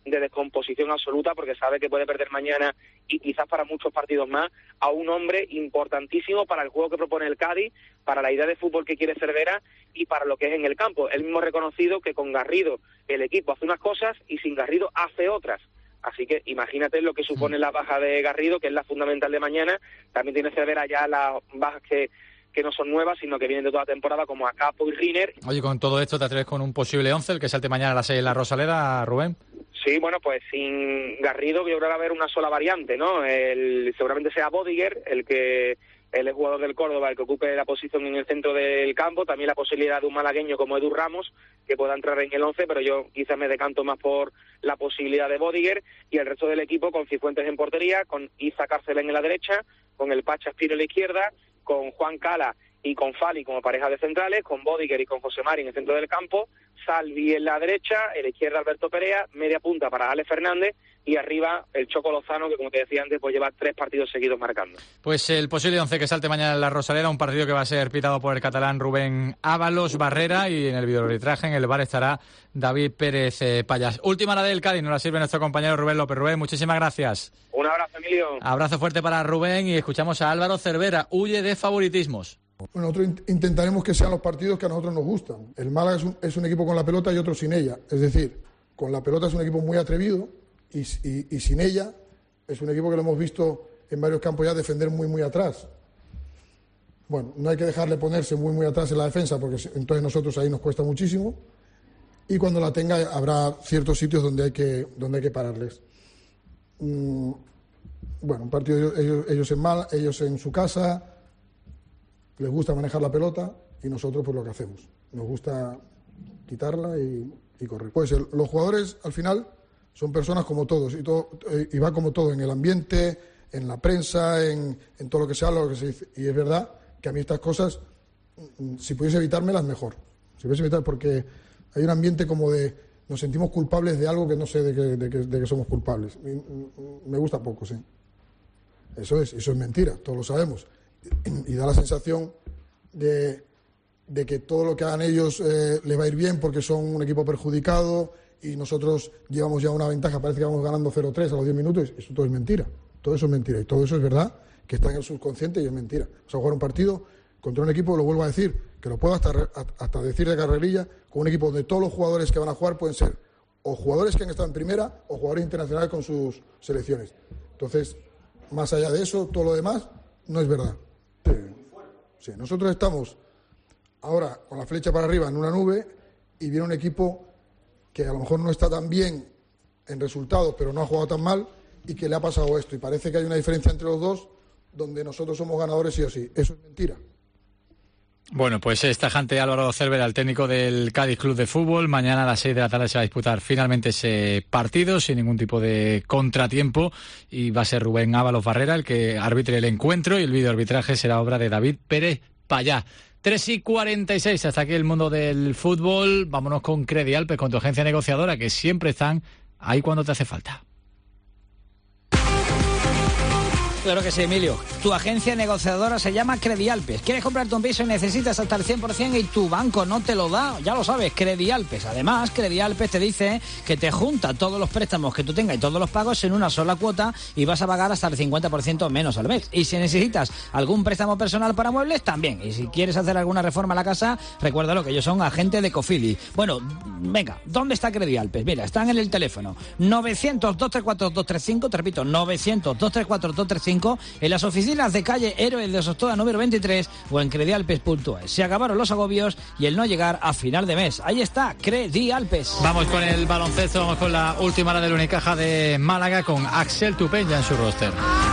de descomposición absoluta, porque sabe que puede perder mañana y quizás para muchos partidos más a un hombre importantísimo para el juego que propone el Cádiz, para la idea de fútbol que quiere Cervera y para lo que es en el campo. Él mismo ha reconocido que con Garrido el equipo hace unas cosas y sin Garrido hace otras. Así que imagínate lo que supone la baja de Garrido, que es la fundamental de mañana. También tiene Cervera ya las bajas que no son nuevas, sino que vienen de toda la temporada, como Acapo y Riner. Oye, con todo esto, ¿te atreves con un posible 11, el que salte mañana a las 6 en la Rosaleda, Rubén? Sí, bueno, pues sin Garrido yo creo que va a haber una sola variante, ¿no? Seguramente sea Bodiger, el jugador del Córdoba, el que ocupe la posición en el centro del campo. También la posibilidad de un malagueño como Edu Ramos, que pueda entrar en el 11, pero yo quizás me decanto más por la posibilidad de Bodiger, y el resto del equipo con Cifuentes en portería, con Iza Carcelén en la derecha, con el Pacha Espiro en la izquierda, con Juan Cala y con Fali como pareja de centrales, con Bodiger y con José Mari en el centro del campo, Salvi en la derecha, en la izquierda Alberto Perea, media punta para Alex Fernández, y arriba el Choco Lozano, que como te decía antes, pues lleva 3 partidos seguidos marcando. Pues el posible 11 que salte mañana en la Rosaleda, un partido que va a ser pitado por el catalán Rubén Ábalos Barrera, y en el videoarbitraje en el VAR estará David Pérez Payas. Última hora del Cádiz, nos la sirve nuestro compañero Rubén López. Rubén, muchísimas gracias. Un abrazo, Emilio. Abrazo fuerte para Rubén, y escuchamos a Álvaro Cervera. Huye de favoritismos. Bueno, nosotros intentaremos que sean los partidos que a nosotros nos gustan. El Málaga es un equipo con la pelota y otro sin ella. Es decir, con la pelota es un equipo muy atrevido y sin ella es un equipo que lo hemos visto en varios campos ya defender muy atrás. Bueno, no hay que dejarle ponerse muy atrás en la defensa, porque entonces nosotros ahí nos cuesta muchísimo, y cuando la tenga habrá ciertos sitios donde hay que pararles. Bueno, un partido ellos en su casa, les gusta manejar la pelota, y nosotros pues lo que hacemos, nos gusta quitarla y correr. Pues los jugadores al final son personas como todos, y va como todo, en el ambiente, en la prensa, en todo lo que se habla, lo que se dice. Y es verdad que a mí estas cosas, si pudiese evitármelas, mejor. Si pudiese evitar, porque hay un ambiente como de, nos sentimos culpables de algo que no sé de que somos culpables. Me gusta poco, sí. Eso es mentira, todos lo sabemos. Y da la sensación de que todo lo que hagan ellos les va a ir bien porque son un equipo perjudicado y nosotros llevamos ya una ventaja, parece que vamos ganando 0-3 a los 10 minutos. Eso todo es mentira, todo eso es mentira, y todo eso es verdad, que está en el subconsciente y es mentira. O sea, jugar un partido contra un equipo, lo vuelvo a decir, que lo puedo hasta decir de carrerilla, con un equipo donde todos los jugadores que van a jugar pueden ser o jugadores que han estado en primera o jugadores internacionales con sus selecciones. Entonces, más allá de eso, todo lo demás no es verdad. Sí, nosotros estamos ahora con la flecha para arriba en una nube, y viene un equipo que a lo mejor no está tan bien en resultados, pero no ha jugado tan mal, y que le ha pasado esto. Y parece que hay una diferencia entre los dos, donde nosotros somos ganadores sí o sí. Eso es mentira. Bueno, pues es tajante Álvaro Cervera, el técnico del Cádiz Club de Fútbol. Mañana a las 6 de la tarde se va a disputar finalmente ese partido sin ningún tipo de contratiempo, y va a ser Rubén Ábalos Barrera el que arbitre el encuentro, y el videoarbitraje será obra de David Pérez Payá. 3:46, hasta aquí el mundo del fútbol. Vámonos con Credialpes, con tu agencia negociadora, que siempre están ahí cuando te hace falta. Claro que sí, Emilio. Tu agencia negociadora se llama Credialpes. ¿Quieres comprarte un piso y necesitas hasta el 100% y tu banco no te lo da? Ya lo sabes, Credialpes. Además, Credialpes te dice que te junta todos los préstamos que tú tengas y todos los pagos en una sola cuota, y vas a pagar hasta el 50% menos al mes. Y si necesitas algún préstamo personal para muebles, también. Y si quieres hacer alguna reforma a la casa, recuérdalo que ellos son agentes de Cofili. Bueno, venga, ¿dónde está Credialpes? Mira, están en el teléfono 900-234-235, te repito, 900-234-235, en las oficinas de calle Héroes de Sostoda número 23 o en credialpes.es. Se acabaron los agobios y el no llegar a final de mes. Ahí está, Credialpes. Vamos con el baloncesto, vamos con la última hora del Unicaja de Málaga, con Axel Tupen ya en su roster.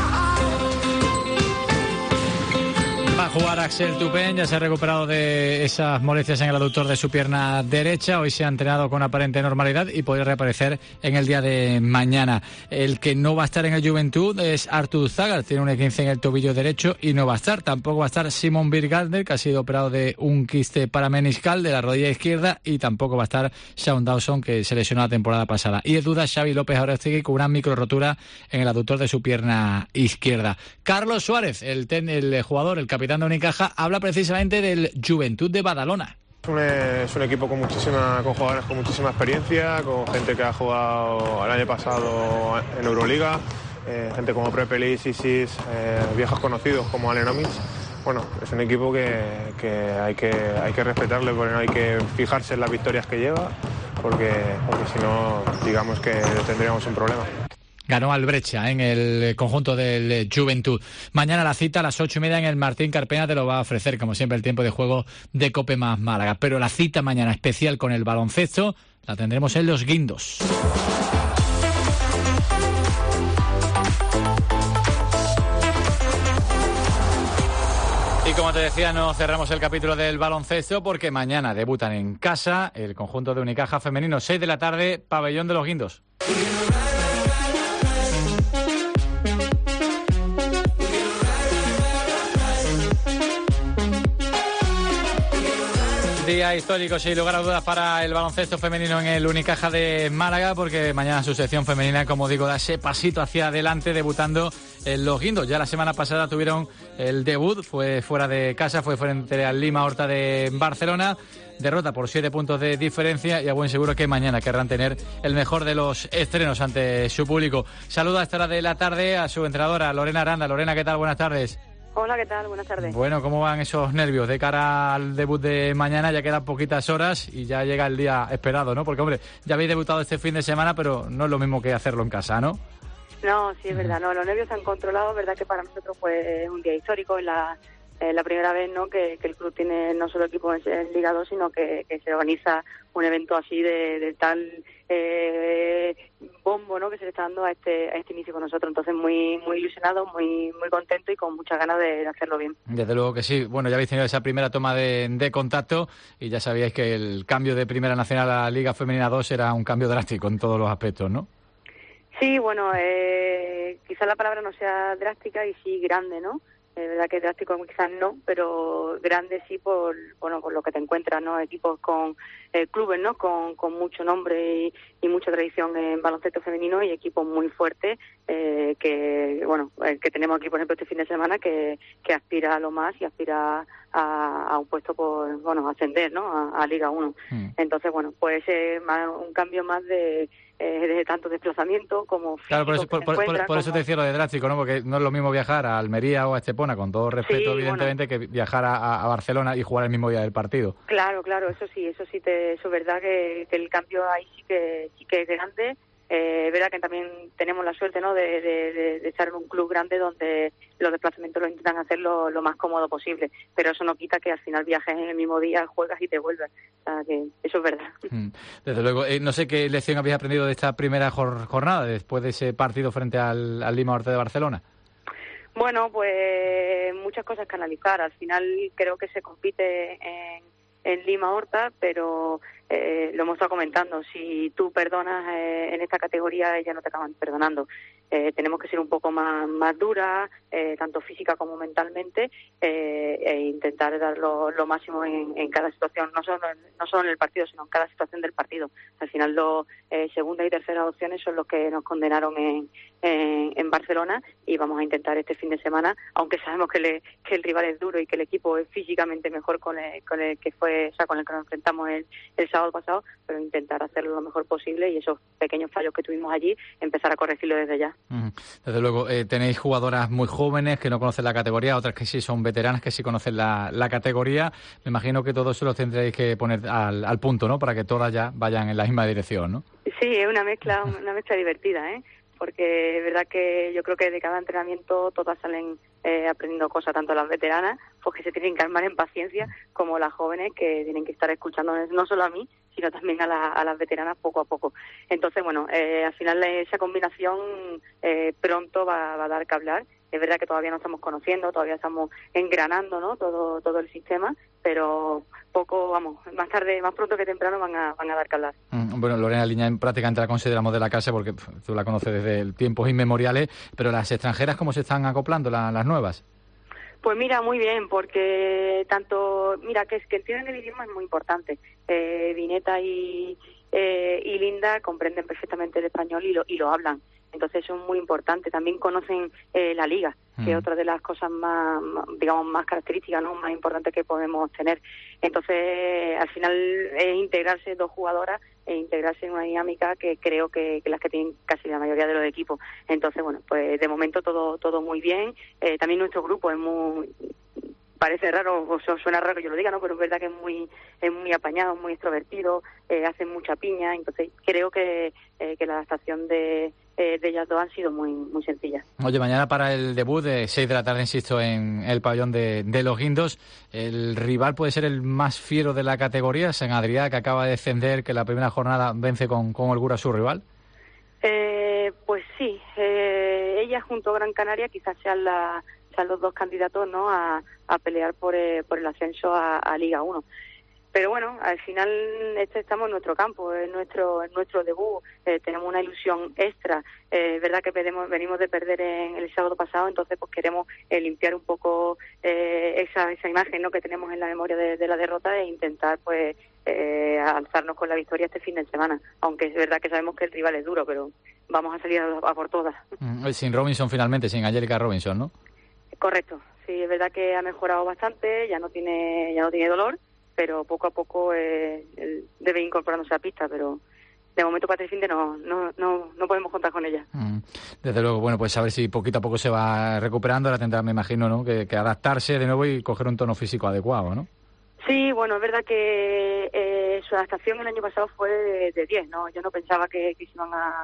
Va a jugar Axel Tupen, ya se ha recuperado de esas molestias en el aductor de su pierna derecha. Hoy se ha entrenado con aparente normalidad y puede reaparecer en el día de mañana. El que no va a estar en el Juventud es Artur Zagar, tiene un E15 en el tobillo derecho y no va a estar. Tampoco va a estar Simon Birgardner, que ha sido operado de un quiste parameniscal de la rodilla izquierda, y tampoco va a estar Sean Dawson, que se lesionó la temporada pasada. Y es duda Xavi López Aurostegui, con una micro rotura en el aductor de su pierna izquierda. Carlos Suárez, el jugador, el capitán de Unicaja, habla precisamente del Juventud de Badalona. Es un equipo con jugadores con muchísima experiencia, con gente que ha jugado el año pasado en Euroliga, gente como Prepelic, Isis, viejos conocidos como Alenomics. Bueno, es un equipo que hay que respetarle, porque no hay que fijarse en las victorias que lleva, porque si no, digamos que tendríamos un problema. Ganó al Breccia en el conjunto del Juventud. Mañana la cita a las 8:30 en el Martín Carpena te lo va a ofrecer, como siempre, el tiempo de juego de Cope más Málaga. Pero la cita mañana especial con el baloncesto la tendremos en Los Guindos. Y como te decía, no cerramos el capítulo del baloncesto porque mañana debutan en casa el conjunto de Unicaja femenino, 6 de la tarde, pabellón de Los Guindos. Día histórico, sin lugar a dudas, para el baloncesto femenino en el Unicaja de Málaga, porque mañana su sección femenina, como digo, da ese pasito hacia adelante debutando en Los Guindos. Ya la semana pasada tuvieron el debut, fue fuera de casa, fue frente al Lima Horta de Barcelona. Derrota por 7 puntos de diferencia y a buen seguro que mañana querrán tener el mejor de los estrenos ante su público. Saludo a esta hora de la tarde a su entrenadora, Lorena Aranda. Lorena, ¿qué tal? Buenas tardes. Hola, ¿qué tal? Buenas tardes. Bueno, ¿cómo van esos nervios de cara al debut de mañana? Ya quedan poquitas horas y ya llega el día esperado, ¿no? Porque, hombre, ya habéis debutado este fin de semana, pero no es lo mismo que hacerlo en casa, ¿no? No, sí, es verdad. No, los nervios se han controlado. Es verdad que para nosotros fue un día histórico. Es la primera vez, ¿no?, que el club tiene no solo equipo en Liga 2, sino que se organiza un evento así de tal bombo, ¿no?, que se le está dando a este inicio con nosotros. Entonces muy ilusionado, muy contento y con muchas ganas de hacerlo bien. Desde luego que sí. Bueno, ya habéis tenido esa primera toma de contacto y ya sabíais que el cambio de Primera Nacional a Liga Femenina 2 era un cambio drástico en todos los aspectos, ¿no? Sí, bueno, quizás la palabra no sea drástica y sí grande, ¿no? Es verdad que drástico quizás no, pero grande sí por lo que te encuentras, ¿no? Equipos con clubes, ¿no? Con mucho nombre y mucha tradición en baloncesto femenino y equipos muy fuertes que tenemos aquí, por ejemplo, este fin de semana que aspira a lo más y aspira a un puesto por, ascender, ¿no? A Liga 1. Entonces, bueno, pues un cambio más de tanto desplazamiento como físico. Claro, por eso te decía lo de drástico, ¿no? Porque no es lo mismo viajar a Almería o a Estepona, con todo respeto, sí, evidentemente, que viajar a Barcelona y jugar el mismo día del partido. Claro, eso es verdad que el cambio ahí sí que es grande. Es verdad que también tenemos la suerte, ¿no?, de estar en un club grande donde los desplazamientos los intentan hacer lo más cómodo posible, pero eso no quita que al final viajes en el mismo día, juegas y te vuelves. O sea, que eso es verdad. Desde luego. No sé qué lección habéis aprendido de esta primera jornada, después de ese partido frente al Lima Horta de Barcelona. Bueno, pues muchas cosas que analizar. Al final creo que se compite en Lima Horta, pero lo hemos estado comentando, si tú perdonas en esta categoría, ellas no te acaban perdonando. Tenemos que ser un poco más duras, tanto física como mentalmente, e intentar dar lo máximo en cada situación, no solo en el partido, sino en cada situación del partido. Al final, segundas y terceras opciones son los que nos condenaron en Barcelona, y vamos a intentar este fin de semana, aunque sabemos que el rival es duro y que el equipo es físicamente mejor con el que nos enfrentamos el sábado pasado, pero intentar hacerlo lo mejor posible y esos pequeños fallos que tuvimos allí, empezar a corregirlo desde ya. Desde luego, tenéis jugadoras muy jóvenes que no conocen la categoría, otras que sí son veteranas, que sí conocen la categoría. Me imagino que todo eso lo tendréis que poner al punto, ¿no?, para que todas ya vayan en la misma dirección, ¿no? Sí, es una mezcla divertida, ¿eh? Porque es verdad que yo creo que de cada entrenamiento todas salen aprendiendo cosas, tanto las veteranas, pues que se tienen que armar en paciencia, como las jóvenes que tienen que estar escuchando no solo a mí, sino también a las veteranas poco a poco. Entonces, bueno, al final esa combinación pronto va a dar que hablar. Es verdad que todavía no estamos conociendo, todavía estamos engranando, ¿no?, todo el sistema, pero más pronto que temprano van a dar que hablar. Bueno, Lorena Liñán prácticamente la consideramos de la casa porque tú la conoces desde tiempos inmemoriales, pero las extranjeras, ¿cómo se están acoplando las nuevas? Pues mira, muy bien, porque que entiendan el idioma es muy importante. Vineta y Linda comprenden perfectamente el español y lo hablan. Entonces eso es muy importante. También conocen la liga. que es otra de las cosas más, digamos, más características, ¿no?, más importantes que podemos tener. Entonces, al final es integrarse 2 jugadoras e integrarse en una dinámica que creo que las que tienen casi la mayoría de los equipos. Entonces, bueno, pues de momento todo muy bien. También nuestro grupo es muy... Parece raro, o suena raro que yo lo diga, ¿no? Pero es verdad que es muy apañado, muy extrovertido, hacen mucha piña. Entonces creo que la adaptación de ellas dos han sido muy sencillas. Oye, mañana para el debut de 6 de la tarde, insisto, en el pabellón de Los Guindos, el rival puede ser el más fiero de la categoría, Sant Adrià, que acaba de descender, que la primera jornada vence con holgura a su rival. Pues sí, ella junto a Gran Canaria quizás sean los 2 candidatos, ¿no?, a pelear por el ascenso a Liga 1. Pero bueno, al final estamos en nuestro campo, es nuestro debut, tenemos una ilusión extra. Es verdad que venimos de perder en el sábado pasado, entonces pues queremos limpiar un poco esa imagen, ¿no?, que tenemos en la memoria de la derrota, e intentar pues alzarnos con la victoria este fin de semana. Aunque es verdad que sabemos que el rival es duro, pero vamos a salir a por todas. Sin Robinson finalmente, sin Angélica Robinson, ¿no? Correcto, sí, es verdad que ha mejorado bastante, ya no tiene dolor, pero poco a poco debe incorporándose a la pista, pero de momento para este fin de no podemos contar con ella. Desde luego, bueno, pues a ver si poquito a poco se va recuperando. Ahora tendrá, me imagino, ¿no?, que adaptarse de nuevo y coger un tono físico adecuado, ¿no? Sí, bueno, es verdad que su adaptación el año pasado fue de 10, ¿no? Yo no pensaba que se iban a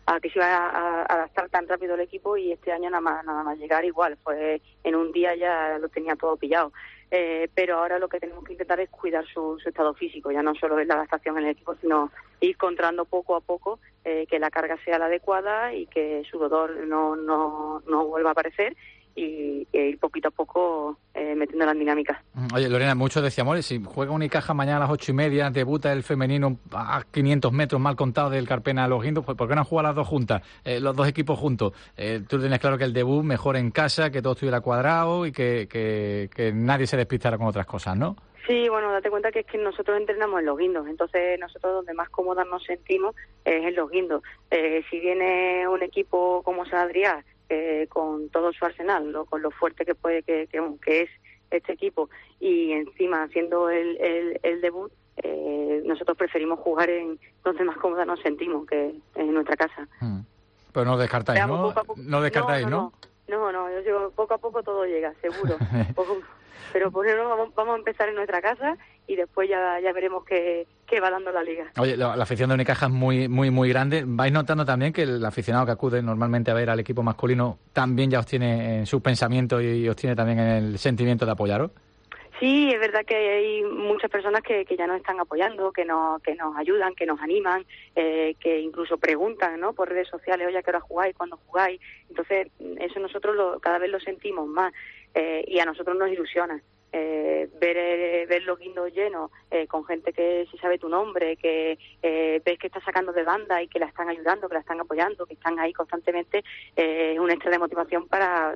adaptar tan rápido el equipo, y este año nada más llegar igual, pues en un día ya lo tenía todo pillado. Pero ahora lo que tenemos que intentar es cuidar su estado físico, ya no solo es la adaptación en el equipo, sino ir controlando poco a poco que la carga sea la adecuada y que su dolor no vuelva a aparecer, y ir poquito a poco metiendo las dinámicas. Oye, Lorena, muchos decíamos, si juega Unicaja mañana a las 8:30, debuta el femenino a 500 metros mal contado del Carpena a Los Guindos, pues ¿por qué no han jugado las dos juntas, los 2 equipos juntos? Tú tienes claro que el debut mejor en casa, que todo estuviera cuadrado y que nadie se despistara con otras cosas, ¿no? Sí, bueno, date cuenta que es que nosotros entrenamos en Los Guindos, entonces nosotros donde más cómodas nos sentimos es en Los Guindos. Si viene un equipo como Sant Adrià, con todo su arsenal, ¿no?, con lo fuerte que es este equipo, y encima haciendo el debut, nosotros preferimos jugar en donde más cómodas nos sentimos, que en nuestra casa. Pero no descartáis, ¿no? No descartáis, ¿no? No, yo digo, poco a poco todo llega, seguro. Pero primero vamos a empezar en nuestra casa y después ya veremos qué va dando la liga. Oye, la afición de Unicaja es muy grande. ¿Vais notando también que el aficionado que acude normalmente a ver al equipo masculino también ya os tiene en sus pensamientos y os tiene también en el sentimiento de apoyaros? Sí, es verdad que hay muchas personas que ya nos están apoyando, que nos ayudan, que nos animan, que incluso preguntan, ¿no?, por redes sociales, oye, ¿a qué hora jugáis? ¿Cuándo jugáis? Entonces, eso nosotros cada vez lo sentimos más, y a nosotros nos ilusiona. Ver Los Guindos llenos, con gente que sí sabe tu nombre, que ves que está sacando de banda y que la están ayudando, que la están apoyando, que están ahí constantemente, es un extra de motivación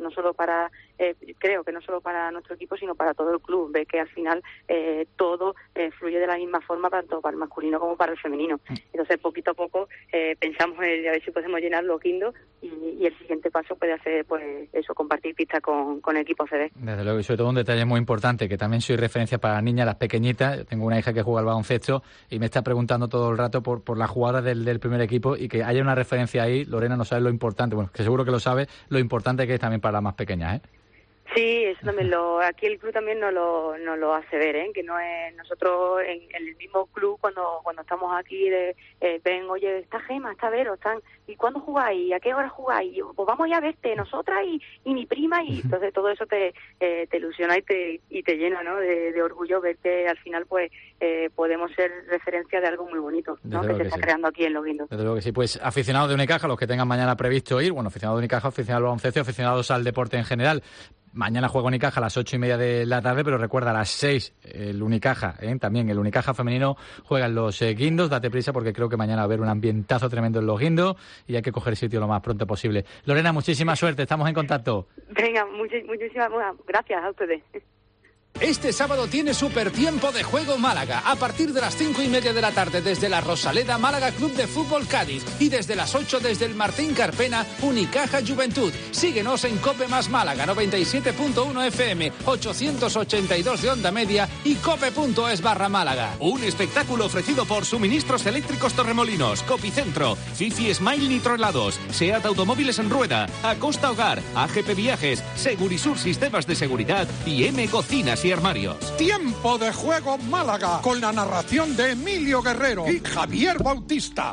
creo que no solo para nuestro equipo, sino para todo el club. Ver que al final todo fluye de la misma forma, tanto para el masculino como para el femenino. Entonces, poquito a poco pensamos en a ver si podemos llenar Los Guindos, y el siguiente paso puede ser, pues eso, compartir pista con el equipo CD. Desde luego, y sobre todo un detalle muy importante, que también soy referencia para las niñas, las pequeñitas. Yo tengo una hija que juega al baloncesto y me está preguntando todo el rato por las jugadoras del primer equipo, y que haya una referencia ahí. Lorena no sabe lo importante, bueno, que seguro que lo sabe, lo importante que es también para las más pequeñas, ¿eh? Sí, eso también aquí el club también nos lo hace ver, que no es nosotros en el mismo club cuando estamos aquí ven, oye, está Gema, está Vero, están, ¿y cuándo jugáis? ¿A qué hora jugáis? Pues vamos ya a verte, nosotras y mi prima, y entonces todo eso te ilusiona y te llena, ¿no?, de orgullo ver que al final pues podemos ser referencia de algo muy bonito, ¿no?, que se está creando aquí en Los Guindos. Desde luego que sí. Pues aficionados de Unicaja, los que tengan mañana previsto ir, bueno, aficionados de Unicaja, aficionados al baloncesto, aficionados al deporte en general. Mañana juega Unicaja a las 8:30 de la tarde, pero recuerda, a las 6 el Unicaja, también el Unicaja femenino juega en Los Guindos. Date prisa porque creo que mañana va a haber un ambientazo tremendo en Los Guindos y hay que coger sitio lo más pronto posible. Lorena, muchísima suerte, estamos en contacto. Venga, muchísimas gracias a ustedes. Este sábado tiene super tiempo de juego Málaga. A partir de las 5:30 de la tarde desde la Rosaleda, Málaga Club de Fútbol Cádiz. Y desde las 8 desde el Martín Carpena, Unicaja Juventud. Síguenos en Cope Más Málaga, 97.1 FM, 882 de onda media y cope.es/Málaga. Un espectáculo ofrecido por Suministros Eléctricos Torremolinos, Copicentro, Fifi Smile Nitrohelados, SEAT Automóviles en Rueda, Acosta Hogar, AGP Viajes, Segurisur Sistemas de Seguridad y M Cocinas y Armarios. Tiempo de juego Málaga, con la narración de Emilio Guerrero y Javier Bautista.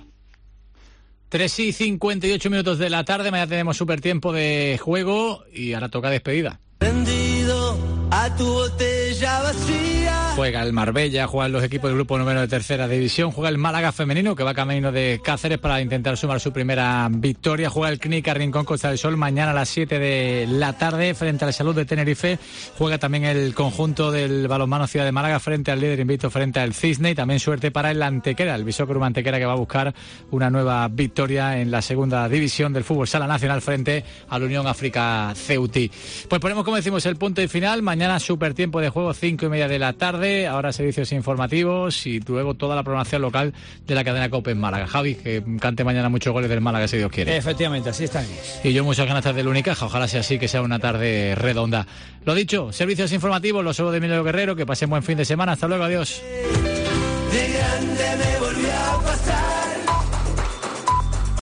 3:58 minutos de la tarde, mañana tenemos super tiempo de juego y ahora toca despedida. Prendido a tu botella vacía. Juega el Marbella, juegan los equipos del grupo número de tercera división, juega el Málaga femenino que va camino de Cáceres para intentar sumar su primera victoria, juega el Cnica Rincón Costa del Sol mañana a las 7 de la tarde frente al Salud de Tenerife, juega también el conjunto del balonmano Ciudad de Málaga frente al líder invicto frente al Cisne y también suerte para el Antequera, el Bisócrum Antequera que va a buscar una nueva victoria en la segunda división del fútbol sala nacional frente a la Unión África Ceutí. Pues ponemos como decimos el punto y final, mañana super tiempo de juego 5:30 de la tarde. Ahora servicios informativos y luego toda la programación local de la cadena COPE en Málaga. Javi, que cante mañana muchos goles del Málaga si Dios quiere. Efectivamente, así estamos. Y yo muchas ganas del Unicaja, ojalá sea así, que sea una tarde redonda. Lo dicho, servicios informativos, los saludos de Emilio Guerrero, que pasen buen fin de semana, hasta luego, adiós. De grande me